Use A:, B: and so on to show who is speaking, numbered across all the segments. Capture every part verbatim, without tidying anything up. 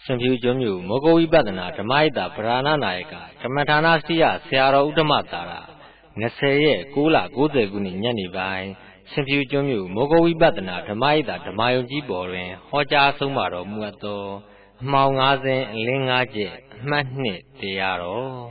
A: ရှင်ဖြူကျွန်းမြို့မောဂဝိပဿနာဓမ္မယတဗရာဏနာယကဓမ္မဌာနစတိယဆရာတော်ဥဒ္ဓမသာရ20ရက်9လ90ခုနှစ်ညနေပိုင်းရှင်ဖြူကျွန်းမြို့မောဂဝိပဿနာဓမ္မယတဓမ္မယုံကြီးပေါ်တွင်ဟောကြားဆုံးမတော်မူအပ်သောအမှောင်50အလင်း5ချက်အမှတ်2တရားတော်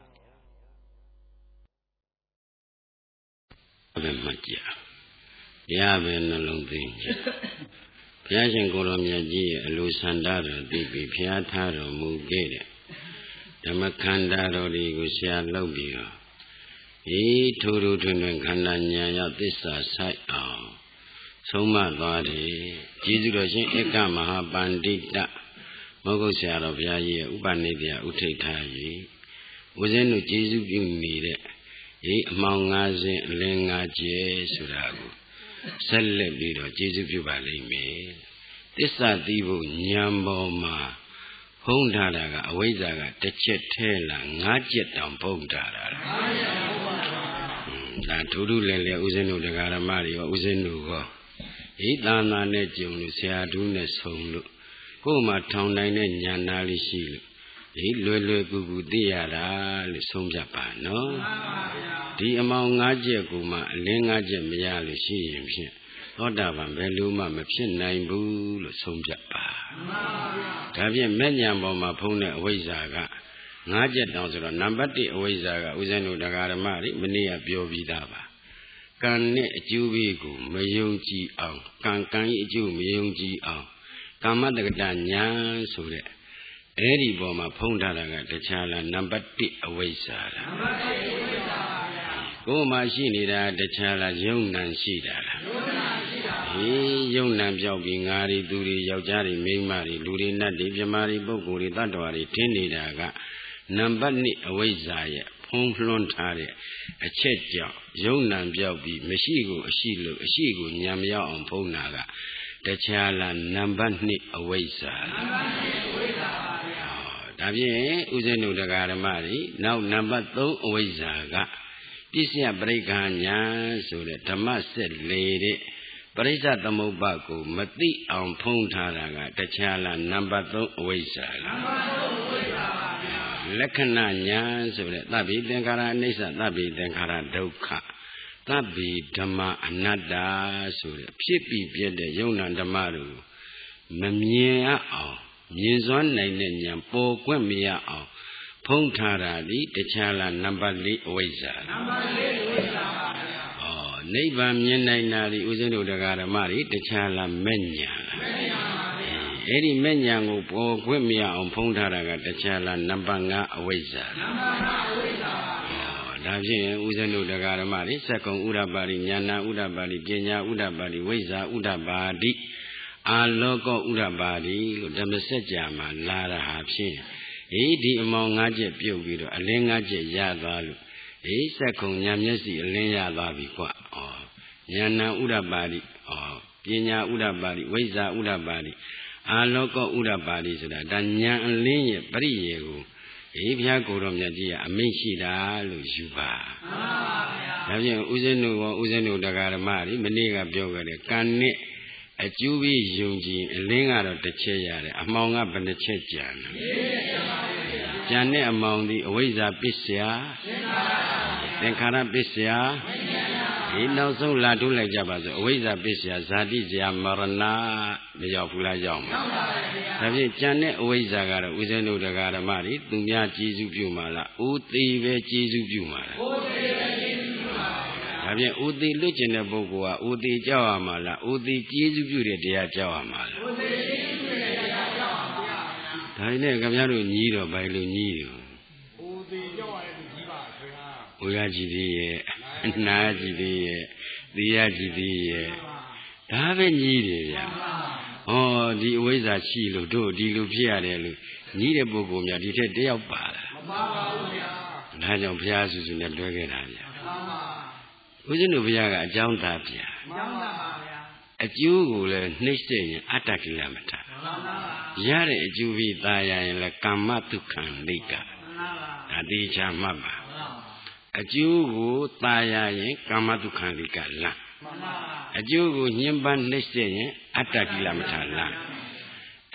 B: ဘယ်မှာကြာတရားပဲနှလုံးသွင်းကြဘုရားရှင်ကိုယ်တော်မြတ်ကြီးရဲ့အလိုဆန္ဒတော်သိပြီးဘုရားထားတော်မူခဲ့တဲ့ဓမ္မခန္ဓာတော်တွေကိုဆရာလုပ်ပြီးတော့ဤထိုးထိုးထွန်းထွန်းခန္ဓာဉာဏ်ရောက်သစ္စာဆိုင်အောင်ဆုံးမသွားတယ်ကျေးဇူးတော်ရှင်ဧကမဟာပန္တိတမောဂုတ်ဆရာတော်ဘုရားကြီးရဲ့ဥပနိဒေယဥထိတ်ထားကြီးဦးဇင်းတို့ကျေးဇူးပြုနေတဲ့ဤအမှောင်50အလင်း5ကျဲဆိုတာကိုဆက်လက်ပြီးတော့ကျေးဇူးပြုပါလိမ့်မယ်သစ္စာသိဖို့ဉာဏ်ပေါ်မှာဖုံးထားတာကအဝိဇ္ဇာကတစ်ချက်ထဲလား5ချက်တောင်ဖုံးထားတာလားဒါဒုဒုလည်းလည်းဦးဇင်းတို့တရားဓမ္မတွေရောဦးဇင်းတို့ရောဤသာနာနဲ့ကြုံလို့ဆရာဓုနဲ့ဆုံလို့ကိုယ်မှာထောင်နိုင်တဲ့ဉာဏ်နာလေးရှိလို့ဒီလွယ်လွယ်ကူကူသိရတာလို့ဆုံးဖြတ်ပါနော်ဒီအမောင်၅ချက်ကိုမှအလင်း၅ချက်မရလို့ရှိရင်ဖြင့်သောတာပန်ဘယ်လိုမှမဖြစ်နိုင်ဘူးလို့ဆုံးဖြတ်ပါဒါဖြင့်မဲ့ဉာဏ်ပေါ်မှာဖုံးတဲ့အဝိဇ္ဇာက၅ချက်တောင်ဆိုတော့နံပါတ်1အဝိဇ္ဇာကဦးဇင်းတို့တရားဓမ္မတွေမနေ့ကပြောပြီးသားပါကံနဲ့အကျိုးပေးကိုမယုံကြည်အောင်ကံကံရဲ့အကျိုးမယုံကြည်အောင်ကာမတက္ကတဉာဏ်ဆိုတဲ့အဲ့ဒီပေါ်မှာဖုံးထားတာကတခြားလားနံပါတ်1အဝိဇ္ဇာလားနံပါတ်1အဝိဇ္ဇာပါဗျာကိုယ်မှာရှိနေတာတခြားလားယုံနံရှိတာလားယုံနံရှိတာဟေးယုံနံပြောက်ပြီးငါတွေသူတွေယောက်ျားတွေမိန်းမတွေလူတွေနတ်တွေပြမာတွေပုဂ္ဂိုလ်တွေတ attva တွေထင်းနေတာကနံပါတ်2အဝိဇ္ဇာရဲ့ဖုံးလွှမ်းထားတဲ့အချက်ကြောင့်ယုံနံပြောက်ပြီးမရှိကိုအရှိလို့အရှိကိုဉာဏ်မရောက်အောင်ဖုံးတာကတခြားလားနံပါတ်2အဝိဇ္ဇာနံပါတ်2အဝိဇ္ဇာပါဗျာဒါဖြင့်ဦးဇင်းတို့တရားဓမ္မတွေနောက်နံပါတ်3အဝိဇ္ဇာကပစ္စယပရိက္ခဉာဏ်ဆိုတဲ့ဓမ္မဆက်လေတဲ့ပရိစ္ဆသမုပ္ပါကိုမသိအောင်ဖုံးထားတာကတခြားလားနံပါတ်3အဝိဇ္ဇာလားနံပါတ်3အဝိဇ္ဇာပါဗျာလက္ခဏာဉာဏ်ဆိုတဲ့သဗ္ဗေသင်္ခါရအနိစ္စသဗ္ဗေသင်္ခါရဒုက္ခသဗ္ဗေဓမ္မအနတ္တဆိုတဲ့ဖြစ်ပြီးပြည့်တဲ့ယုံနာဓမ္မတို့မမြင်အောင်မြင်စွမ်းနိုင်တဲ့ဉာဏ်ပေါ်ခွင့်မရအောင်ဖုံးထားတာဒီတခြားလားနံပါတ်4အဝိဇ္ဇာနံပါတ်4အဝိဇ္ဇာပါဗျာဩနိဗ္ဗာန်မြင်နိုင်တာဒီဦးဇင်းတို့တရားဓမ္မတွေတခြားလားမဲ့ညာမဲ့ညာပါဗျာအဲ့ဒီမဲ့ညာကိုပေါ်ခွင့်မရအောင်ဖုံးထားတာကတခြားလားနံပါတ်5အဝိဇ္ဇာနံပါတ်5အဝိဇ္ဇာပါဗျာဒါဖြင့်ဦးဇင်းတို့တရားဓမ္မတွေစက္ကုံဥဒ္ဓပါတိဉာဏဥဒ္ဓပါတိပညာဥဒ္ဓပါတိဝိဇ္ဇာဥဒ္ဓပါတိအာလောကဥဒ္ဓပါတိလို့ဓမ္မစကြာမှာလာတာဟာဖြင့်အေးဒီအမောင်၅ချက်ပြုတ်ပြီးတော့အလင်း၅ချက်ရသွားလို့အေးစက္ကုံဉာဏ်မျက်စိအလင်းရသွားပြီကွာဩဉာဏဥဒ္ဓပါတိဩပညာဥဒ္ဓပါတိဝိဇ္ဇာဥဒ္ဓပါတိအာလောကဥဒ္ဓပါတိဆိုတာဒါဉာဏ်အလင်းရဲ့ပရိယေကိုအေးဘုရားကိုယ်တော်မြတ်ကြီးကအမိန့်ရှိတာလို့ယူပါမှန်ပါဗျာဒါဖြင့်ဦးဇင်းတို့ရောဦးဇင်းတို့တရားဓမ္မတွေမနေ့ကပြောခဲ့တယ်ကံနဲ့အကျိုးပြီးယုံကြည်အလင်းကတော့တစ်ချက်ရတယ်အမှောင်ကဘယ်နှချက်ကြံလဲကြံတဲ့အမှောင်ဒီအဝိဇ္ဇာပစ္စယသင်္ခါရပစ္စယဒီနောက်ဆုံးလာထုတ်လိုက်ကြပါစို့အဝိဇ္ဇာပစ္စယဇာတိဇာမရဏမရောက်ဘူးလားရောက်မှာဒါဖြင့်ကြံတဲ့အဝိဇ္ဇာကတော့ဦးဇင်းတို့တရားဓမ္မတွေသူများကျေးဇူးပြုမှာလားဥသေးပဲကျေးဇူးပြုမှာလားဥသေးပဲကျေးဇူးပြုမှာဒါဖြင့်ဥသေးလွတ်ကျင်တဲ့ပုဂ္ဂိုလ်ကဥသေးကြောက်ရမှာလားဥသေးကျေးဇူးပြုတဲ့တရားကြောက်ရမှာလားဥသေးကျေးဇူးပြုတဲ့တရားကြောက်ရမှာဒါနဲ့ခင်ဗျားတို့ညီးတော့ဘယ်လိုညီးတယ်ဥသေးကြောက်ရတဲ့ညီးပါခင်ဗျာဝေရကြည်သေးရဲ့နာကြည်သေးရဲ့သိရကြည်သေးရဲ့ဒါပဲညီးတယ်ဗျာဟောဒီအဝိဇ္ဇာရှိလို့တို့ဒီလိုဖြစ်ရတယ်လို့ညီးတဲ့ပုဂ္ဂိုလ်များဒီထက်တယောက်ပါလားမပါပါဘူးဗျာဒါကြောင့်ဘုရားစုစုနဲ့လွဲခဲ့တာဗျာမှန်ပါဦးဇင်းတို့ဘုရားကအကြောင်းသားဗျာအကြောင်းသားပါဗျာအကျိုးကိုလည်းနှိမ့်ဆက်ရင်အတ္တကိလမထမှန်ပါပါရတဲ့အကျိုးပြီးตายရရင်လည်းကာမတုခံလိကမှန်ပါပါဒါတိချာမှတ်ပါအကျိုးကိုตายရရင်ကာမတုခံလိကလအကျိုးကိုညှဉ်းပန်းနှိမ့်ဆက်ရင်အတ္တကိလမထလ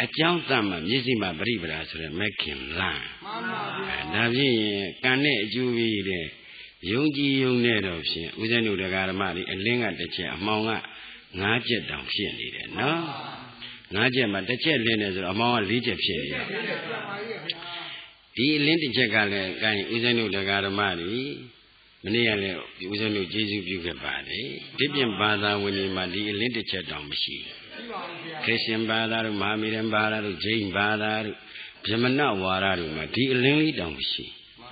B: အကြောင်းတတ်မှမျက်စိမှပရိပဒါဆိုတဲ့မက်ခင်လမ်းမှန်ပါဗျာဒါဖြင့်ကံနဲ့အကျိုးပြီးတဲ့ယုံကြည်ယုံနဲ့တော့ဖြင့်ဦးဇင်းတို့တရားဓမ္မတွေအလင်းကတစ်ချက်အမှောင်ကငါးချက်တောင်ဖြစ်နေတယ်နော်ငါးချက်မှာတစ်ချက်လင်းနေဆိုတော့အမှောင်ကလေးချက်ဖြစ်နေတယ်ဒီအလင်းတစ်ချက်ကလည်းကိုင်းဦးဇင်းတို့တရားဓမ္မတွေမနေ့ကလည်းဦးဇင်းတို့ကျေးဇူးပြုခဲ့ပါတယ်ဒီပြင်ဘာသာဝင်တွေမှာဒီအလင်းတစ်ချက်တောင်မရှိဘူးခရစ်ယာန်ဘာသာတို့မဟာမေရန်ဘာသာတို့ဂျိန်းဘာသာတို့ဗြဟ္မဏဝါဒတို့မှာဒီအလင်းလေးတောင်မရှိ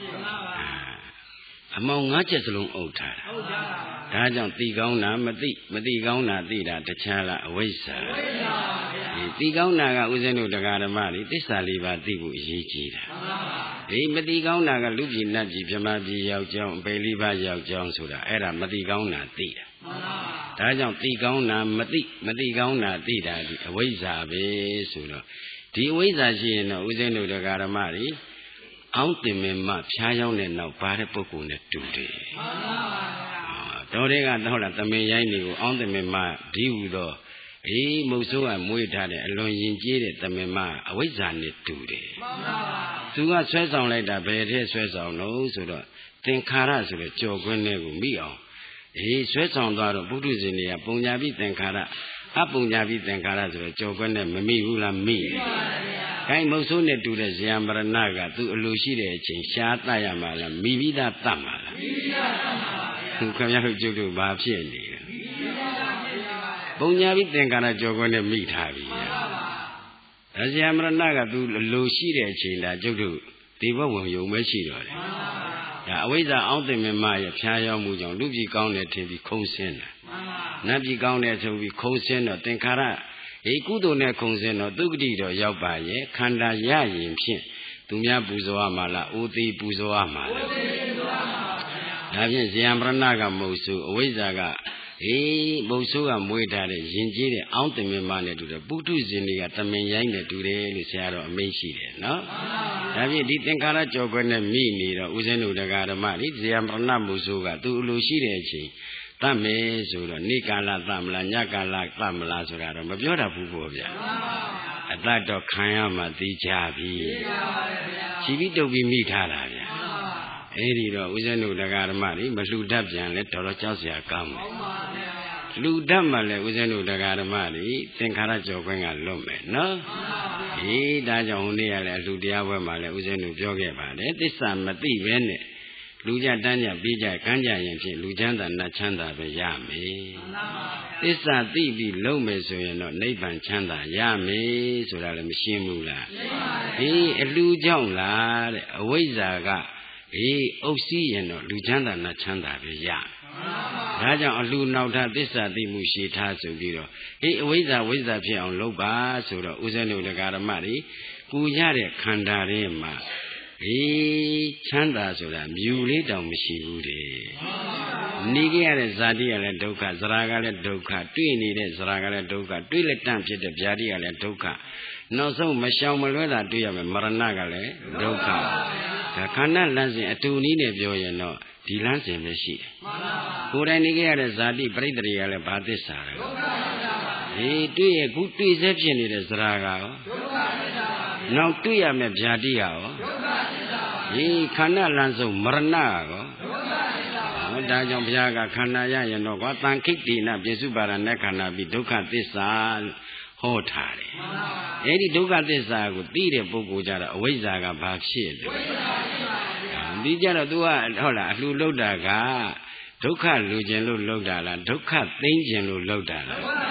B: အမောင်ငါးချက်စလုံးအုပ်ထားတာဒါကြောင့်သိကောင်းတာမသိမသိကောင်းတာသိတာတခြားလားအဝိဇ္ဇာဒီသိကောင်းတာကဦးဇင်းတို့တရားဓမ္မတွေသစ္စာလေးပါးသိဖို့အရေးကြီးတာဒီမသိကောင်းတာကလူပြည်နတ်ပြည်ဗြဟ္မာပြည်ရောက်ကြောင်းအပေလေးပါးရောက်ကြောင်းဆိုတာအဲ့ဒါမသိကောင်းတာသိတာဒါကြောင့်သိကောင်းတာမသိမသိကောင်းတာသိတာဒီအဝိဇ္ဇာပဲဆိုတော့ဒီအဝိဇ္ဇာရှိရင်တော့ဦးဇင်းတို့တရားဓမ္မတွေအောင်းတင်မင်းမှဖျားရောက်တဲ့နောက်ပါတဲ့ပုဂ္ဂိုလ်နဲ့တူတယ်မှန်ပါဗျာတော်တဲ့ကတော့လားသမင်ရိုင်းတွေကိုအောင်းတင်မင်းမှဒီဟူသောအေးမုတ်ဆိုးကမွေးထားတဲ့အလွန်ရင်ကျေးတဲ့သမင်မှအဝိဇ္ဇာနဲ့တူတယ်မှန်ပါသူကဆွဲဆောင်လိုက်တာဘယ်ထဲဆွဲဆောင်လို့ဆိုတော့သင်္ခါရဆိုတဲ့ကြော်ခွင်းတွေကိုမိအောင်အေးဆွဲဆောင်သွားတော့ပုထုဇဉ်တွေကပုံညာပြီးသင်္ခါရအပုံညာပြီးသင်္ခါရဆိုတော့ကြော်ခွင်းနဲ့မမိဘူးလားမိတယ်ခိုင်းမုတ်ဆိုးနဲ့တူတဲ့ဇယံပရဏကသူအလိုရှိတဲ့အချိန်ရှားတတ်ရမှာလားမိပြီးသားတတ်မှာလားမိပြီးသားတတ်မှာပါဗျာခင်ဗျားတို့ကျုပ်တို့ဘာဖြစ်နေလဲမိပြီးသားတတ်ပါဗျာပုံညာပြီးသင်္ခါရကြော်ခွင်းနဲ့မိထားပြီဗျာဒါဇယံပရဏကသူအလိုရှိတဲ့အချိန်ဒါကျုပ်တို့ဒီဘဝဝင်ယုံမဲရှိတော့တယ်ဒါအဝိဇ္ဇာအောင်းတင်မမရဲ့ဖျားရောက်မှုကြောင့်လူပြည်ကောင်းတယ်ထင်ပြီးခုံးဆင်းတာနတ်ပြည်ကောင်းတယ်ဆိုပြီးခုံးဆင်းတော့သင်္ခါရအေကုသိုလ်နဲ့ခုံစင်တော့သုဂတိတော့ရောက်ပါရဲ့ခန္ဓာရရင်ဖြင့်သူများပူဇော်ရမှာလားအိုသေးပူဇော်ရမှာလားဒါဖြင့်ဇယံပရဏကမုတ်ဆိုးအဝိဇ္ဇာကအေးမုတ်ဆိုးကမွေးထားတဲ့ယဉ်ကျေးတဲ့အောင်းတင်မင်းမနဲ့တူတယ်ပုထုဇဉ်တွေကတမင်ရိုင်းနဲ့တူတယ်လို့ဆရာတော်အမိန့်ရှိတယ်နော်ဒါဖြင့်ဒီသင်္ခါရကြော်ခွဲနဲ့မိနေတော့ဦးဇင်းတို့တရားဓမ္မဒီဇယံပရဏမုတ်ဆိုးကသူ့အလိုရှိတဲ့အချိန်တတ်မယ်ဆိုတော့နေ့ကာလတတ်မလားညကာလတတ်မလားဆိုတာတော့မပြောတတ်ဘူးပေါ့ဗျာအတတ်တော့ခံရမှသိကြပြီချီပြီးတုပ်ပြီးမိထားတာဗျာအဲ့ဒီတော့ဦးဇင်းတို့တရားဓမ္မတွေမလှူတတ်ပြန်လဲတော်တော်ကြောက်စရာကောင်းတယ်လှူတတ်မှလည်းဦးဇင်းတို့တရားဓမ္မတွေသင်္ခါရကြော်ခွင့်ကလွတ်မယ်နော်အေးဒါကြောင့်ဟိုနေ့ကလည်းလှူတရားပွဲမှာလည်းဦးဇင်းတို့ပြောခဲ့ပါတယ်သစ္စာမသိပဲနဲ့လူကြတန်းကြပြီးကြကမ်းကြရင်ဖြင့်လူချမ်းသာနတ်ချမ်းသာပဲရမယ်သစ္စာသိပြီးလုံးမယ်ဆိုရင်တော့နိဗ္ဗာန်ချမ်းသာရမယ်ဆိုတာလည်းမရှင်းဘူးလားအေးအလူကြောင့်လားတဲ့အဝိဇ္ဇာကအေးအုပ်စီးရင်တော့လူချမ်းသာနတ်ချမ်းသာပဲရဒါကြောင့်အလူနောက်ထသစ္စာသိမှုရှိထားဆိုပြီးတော့အေးအဝိဇ္ဇာဝိဇ္ဇာဖြစ်အောင်လုပ်ပါဆိုတော့ဦးဇင်းတို့တရားဓမ္မတွေကိုရတဲ့ခန္ဓာတွေမှာအေးချမ်းသာဆိုတာမြူလေးတောင်မရှိဘူးလေနေကြရတဲ့ဇာတိကလည်းဒုက္ခဇရာကလည်းဒုက္ခတွေ့နေတဲ့ဇရာကလည်းဒုက္ခတွေ့လက်တန့်ဖြစ်တဲ့ဗျာတိကလည်းဒုက္ခနောက်ဆုံးမရှောင်မလွဲတာတွေ့ရမယ်မရဏကလည်းဒုက္ခဒါခန္ဓာလမ်းစဉ်အတူနည်းနဲ့ပြောရင်တော့ဒီလမ်းစဉ်ပဲရှိတယ်ကိုယ်တိုင်နေကြရတဲ့ဇာတိပရိတ္တရိကလည်းဘာသစ္စာလဲအေးတွေ့ရခုတွေ့စေဖြစ်နေတဲ့ဇရာကရောနောက်တွေ့ရမယ်ဗျာတိကရောဒီခန္ဓာလမ်းဆုံးမရဏရောဒါကြောင့်ဘုရားကခန္ဓာရရင်တော့ကွာတန်ခိတ္တိနပြစ္စုပါဒနဲ့ခန္ဓာပြီးဒုက္ခသစ္စာဟောထားတယ်အဲ့ဒီဒုက္ခသစ္စာကိုသိတဲ့ပုဂ္ဂိုလ်ကြတော့အဝိဇ္ဇာကဘာဖြစ်လဲဒီကြတော့ तू ကဟုတ်လားအလှလုတ်တာကဒုက္ခလူကျင်လို့လုတ်တာလားဒုက္ခသိမ့်ကျင်လို့လုတ်တာလားဒါ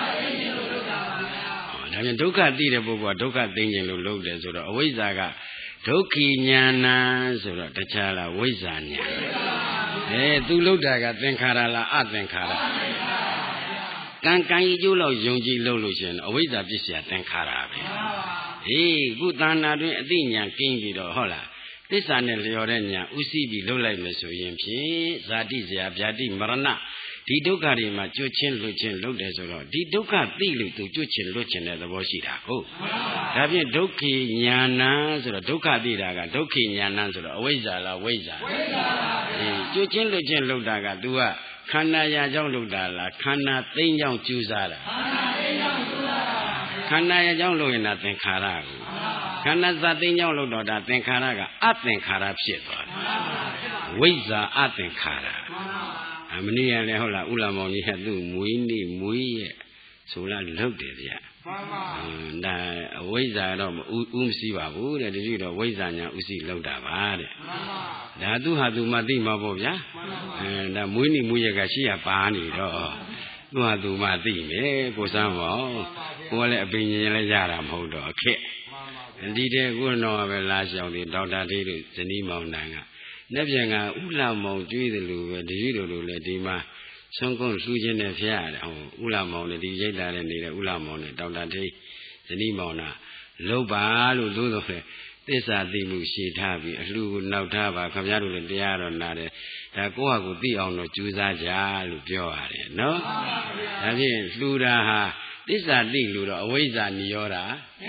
B: ပြန်ဒုက္ခသိတဲ့ပုဂ္ဂိုလ်ကဒုက္ခသိမ့်ကျင်လို့လုတ်တယ်ဆိုတော့အဝိဇ္ဇာကဒုက္ခိညာဏဆိုတော့တခြားလားဝိဇ္ဇာညာအဲသူလုတ်တာကသင်္ခါရလားအသင်္ခါရကံကံဤကျိုးလောက်ယုံကြည်လို့လို့ရှင်အဝိဇ္ဇာပစ္စယသင်္ခါရပဲဟေးခုတဏ္ဍာတွင်အသိဉာဏ်ကင်းပြီးတော့ဟုတ်လားသစ္စာနဲ့လျော်တဲ့ဉာဏ်ဥသိပြီးလှုပ်လိုက်မယ်ဆိုရင်ဖြင့်ဇာတိဇရာဗျာတိမရဏဒီဒုက္ခတွေမှာကျွတ်ချင်းလွတ်ချင်းလုပ်တယ်ဆိုတော့ဒီဒုက္ခသိလို့သူကျွတ်ချင်းလွတ်ချင်းတဲ့သဘောရှိတာဟုတ်ဒါဖြင့်ဒုက္ခိညာဏဆိုတော့ဒုက္ခသိတာကဒုက္ခိညာဏဆိုတော့အဝိဇ္ဇာလားဝိဇ္ဇာဝိဇ္ဇာပါဗျာကျွတ်ချင်းလွတ်ချင်းလုပ်တာက तू ကခန္ဓာရာကြောင့်လုပ်တာလားခန္ဓာသိမ်းကြောင့်ကျူးစားတာခန္ဓာသိမ်းကြောင့်ကျူးစားတာခန္ဓာရဲ့ကြောင့်လို့ရင်ဒါသင်္ခါရကိုခန္ဓာသတိကြောင့်လို့တော့ဒါသင်္ခါရကအသင်္ခါရဖြစ်သွားတယ်ဝိဇ္ဇာအသင်္ခါရအမနည်းရလေဟုတ်လားဥလာမောင်ကြီးကသူ့မွေးနေ့မွေးရဲ့ဆိုလားလုတ်တယ်ဗျာဒါအဝိဇ္ဇာတော့ဥဥမရှိပါဘူးတဲ့တတိတော့ဝိဇ္ဇာညာဥစီလောက်တာပါတဲ့ဒါသူဟာသူမသိမှာပေါ့ဗျာအဲဒါမွေးနေ့မွေးရကရှိရပါနေတော့သူဟာသူမသိမယ်ကိုစမ်းမောင်ကိုကလည်းအပင်ရင်လည်းရတာမဟုတ်တော့အခက်ဒီတဲ့ကိုတော့ပဲလာရှောင်တယ်ဒေါက်တာလေးတို့ဇနီးမောင်နှံကလက်ပြန်ကဥလာမောင်ကျွေးတယ်လို့ပဲတတိတို့တို့လည်းဒီမှာဆုံးကုန်းလှူခြင်းနဲ့ဖျားတယ်ဟိုဥလာမောင်နဲ့ဒီရိတ်တာနဲ့နေတဲ့ဥလာမောင်နဲ့ဒေါက်တာထိတ်ဇနီးမောင်နာလုံးပါလို့သို့တော်လည်းသစ္စာသိမှုရှည်ထားပြီးအလှကိုနောက်ထားပါခင်ဗျားတို့လည်းတရားတော်နာတယ်ဒါကိုယ့်ဟာကိုယ်သိအောင်တော့ကြိုးစားကြလို့ပြောရတယ်နော်ဒါဖြင့်လှူတာဟာသစ္စာသိလို့တော့အဝိဇ္ဇာနိရောဓ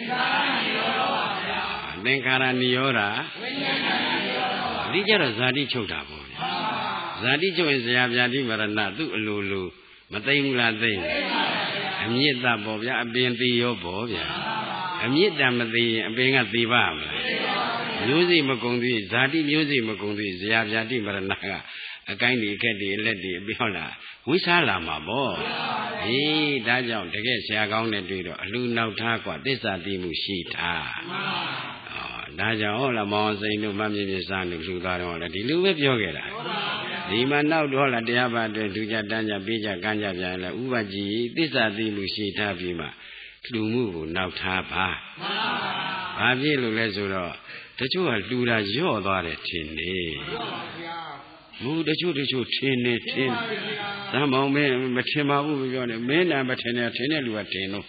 B: သင်္ခါရနိရောဓသင်္ခါရနိရောဓဝိညာဏနိရောဓဒီကြတော့ဇာတိချုပ်တာပေါ့ဗျာဇာတိချုပ်ရင်ဇရာပြာတိမရဏသူ့အလိုလိုမသိဘူးလားသိတယ်အမြင့်တာပေါ့ဗျာအပင်သိရောပေါ့ဗျာအမြင့်တံမသိရင်အပင်ကသိပါမလားမျိုးစိမကုံသေးဇာတိမျိုးစိမကုံသေးဇရာပြာတိမရဏကအကိုင်းဒီအခက်ဒီလက်ဒီအပြောလားဝိစားလာမှာပေါ့ဟေးဒါကြောင့်တကယ်ဆရာကောင်းနဲ့တွေ့တော့အလှနောက်ထားกว่าသစ္စာသိမှုရှိတာဒါကြောင့်ဟောလားမောင်စိန်တို့မမြင့်မြတ်စားတို့လှူသားတော့လည်းဒီလိုပဲပြောခဲ့တာဒီမှာနောက်တော့လားတရားပါအတွက်ဒုကြတန်းကြပေးကြကမ်းကြပြန်လဲဥပကြီးသစ္စာသိမှုရှိထားပြီးမှလှူမှုကိုနောက်ထားပါဘာဖြစ်လို့လဲဆိုတော့တချို့ကလှူတာရော့သွားတယ်ထင်နေမူတချို့တချို့ထင်နေထင်သံမောင်မင်းမထင်ပါဘူးပြောတယ်မင်းနာမထင်နဲ့ထင်တဲ့လူကထင်လို့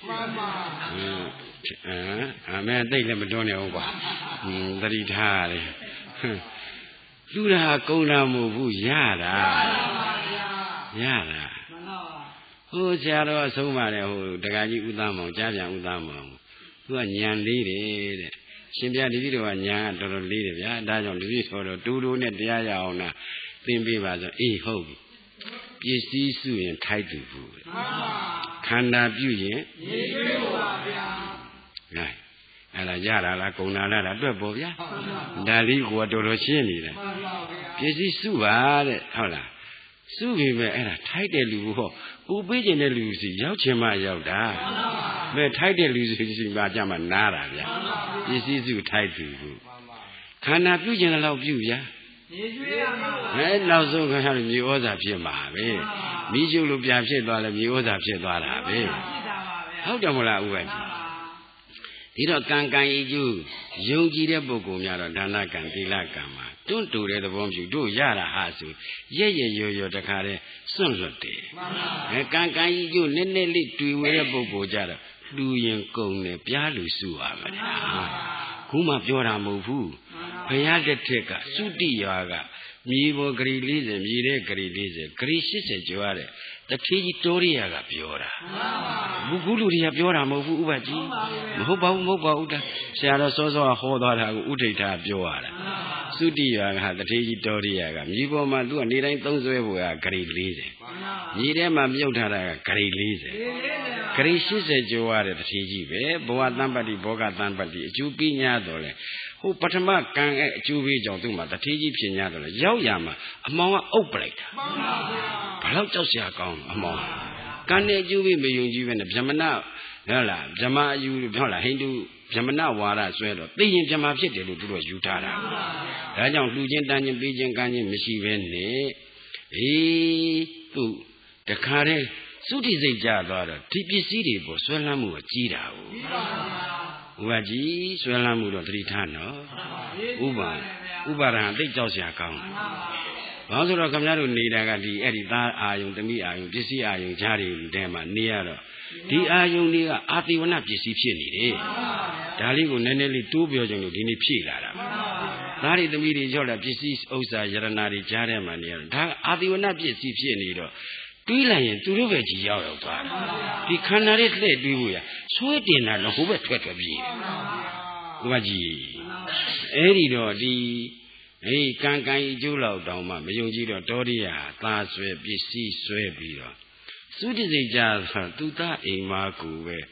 B: အာမဲသိလည်းမတွန်းနေဘူးကွာသတိထားရတယ်လူတာကုံတာမဟုတ်ဘူးရတာရတာဟိုဆရာတော်အဆုံးပါတယ်ဟိုတက္ကကြီးဥသမောင်ကြားပြန်ဥသမောင်သူကညံလေးတယ်တဲ့ရှင်ပြတတိတော်ကညာကတော်တော်လေးတယ်ဗျာဒါကြောင့်တတိတော်တော်တူတူနဲ့တရားရအောင်လားသင်ပေးပါဆိုအေးဟုတ်ပြီပစ္စည်းစုရင်ထိုက်တူဘူးခန္ဓာပြုရင်ရည်ရွယ်ပါဗျာဟဲ့အဲ့ဒါရတာလားကုံနာလားတွက်ပေါ့ဗျာဒါလေးကတော်တော်ရှင်းနေတယ်ပစ္စည်းစုပါတဲ့ဟုတ်လားစုပြီပဲအဲ့ဒါထိုက်တဲ့လူဟောပူပေးခြင်းတဲ့လူစီရောက်ချင်မှရောက်တာမဲထိုက်တဲ့လူစီစီမှကြမှာနားတာဗျာပစ္စည်းစုထိုက်သူဘူးခန္ဓာပြုခြင်းလည်းပြုဗျာမြေကျွေးရမှာပါအဲနောက်ဆုံးခါရမြေဩဇာဖြစ်မှာပဲမိကျုပ်လိုပြဖြစ်သွားလဲမြေဩဇာဖြစ်သွားတာပဲဟုတ်တယ်မလားဥပ္ပကြီးဒီတော့ကံကံဤကျူးယုံကြည်တဲ့ပုဂ္ဂိုလ်များတော့ဒါနကံသီလကံမှာတွန့်တူတဲ့သဘောမျိုးတို့ရတာဟာဆိုရဲ့ရဲ့ရော်ရော်တခါတည်းစွန့်လွတ်တယ်အဲကံကံဤကျူးနည်းနည်းလေးတွေ့ဝဲတဲ့ပုဂ္ဂိုလ်ကြတော့လူရင်ကုန်တယ်ပြားလူစုပါမယ်ခုမှပြောတာမဟုတ်ဘူးဘုရားတစ်ထက်ကသုတိရွာကမြေပေါ်ဂရီလေးဆယ်မြေတဲ့ဂရီလေးဆယ်ဂရီရှစ်ဆယ်ကျော်ရတဲ့တထေးကြီးတောရိယာကပြောတာဘုခုလူတွေကပြောတာမဟုတ်ဘူးဥပကြီးမဟုတ်ပါဘူးမဟုတ်ပါဘူးဆရာတော်စောစောဟောသွားတာကိုဥထိတ်တာပြောရတာသုတိရွာကတထေးကြီးတောရိယာကမြေပေါ်မှာသူကနေတိုင်းသုံးဆွဲဖို့ကဂရီလေးဆယ်မြေထဲမှာမြုပ်ထားတာကဂရီလေးဆယ်ဂရီရှစ်ဆယ်ကျော်ရတဲ့တထေးကြီးပဲဘဝတမ္ပတ္တိဘောဂတမ္ပတ္တိအကျိုးပြညာတော်လဲဟိုပထမကံရဲ့အကျိုးပေးကြောင့်သူ့မှာတထေးကြီးဖြစ်ညာတော့လဲရောက်ရမှာအမောင်ကအုပ်ပလိုက်တာဘလောက်ကြောက်စရာကောင်းအမောင်ကံနဲ့အကျိုးပေးမယုံကြည်ပဲနဲ့ဗြဟ္မဏဟုတ်လားဗြဟ္မာအယူဟုတ်လားဟိန္ဒူဗြဟ္မဏဝါဒဆွဲတော့သိရင်ဗြဟ္မာဖြစ်တယ်လို့သူတို့ယူထားတာဒါကြောင့်လှူခြင်းတန်းခြင်းပေးခြင်းကမ်းခြင်းမရှိပဲနဲ့အေးသူတခါတည်းသုတိစိတ်ကြသွားတော့ဒီပစ္စည်းတွေပေါ်ဆွဲလန်းမှုကကြီးတာဟုတ်ဥပကြီးဆွဲလန်းမှုတော့သတိထားနော်ဥပါဥပါဒံသိကြောက်စရာကောင်းဘာလို့ဆိုတော့ခင်ဗျားတို့နေတာကဒီအဲ့ဒီသားအာယုံသမီးအာယုံပစ္စည်းအာယုံကြားတွေတဲမှာနေရတော့ဒီအာယုံတွေကအာတိဝနပစ္စည်းဖြစ်နေတယ်ဒါလေးကိုနည်းနည်းလေးတိုးပြောကြလို့ဒီနေ့ဖြည့်လာတာသားတွေသမီးတွေကြောက်လာပစ္စည်းဥစ္စာယရနာတွေကြားထဲမှာနေရတော့ဒါအာတိဝနပစ္စည်းဖြစ်နေတော့တွေးလိုက်ရင်သူတို့ပဲကြီးရောက်ရောက်သွားတယ်ဒီခန္ဓာလေးလှည့်တွေးဖို့ရဆွဲတင်တာတော့ဟိုဘက်ထွက်ထွက်ပြေးတယ်ဥပကြီးအဲ့ဒီတော့ဒီအေးကံကံအကျိုးလောက်တောင်မှမယုံကြည်တော့တောရိယာသာဆွဲပစ္စည်းဆွဲပြီးတော့သုတိစိတ်ကြဆိုသူသားအိမ်မာကူပဲ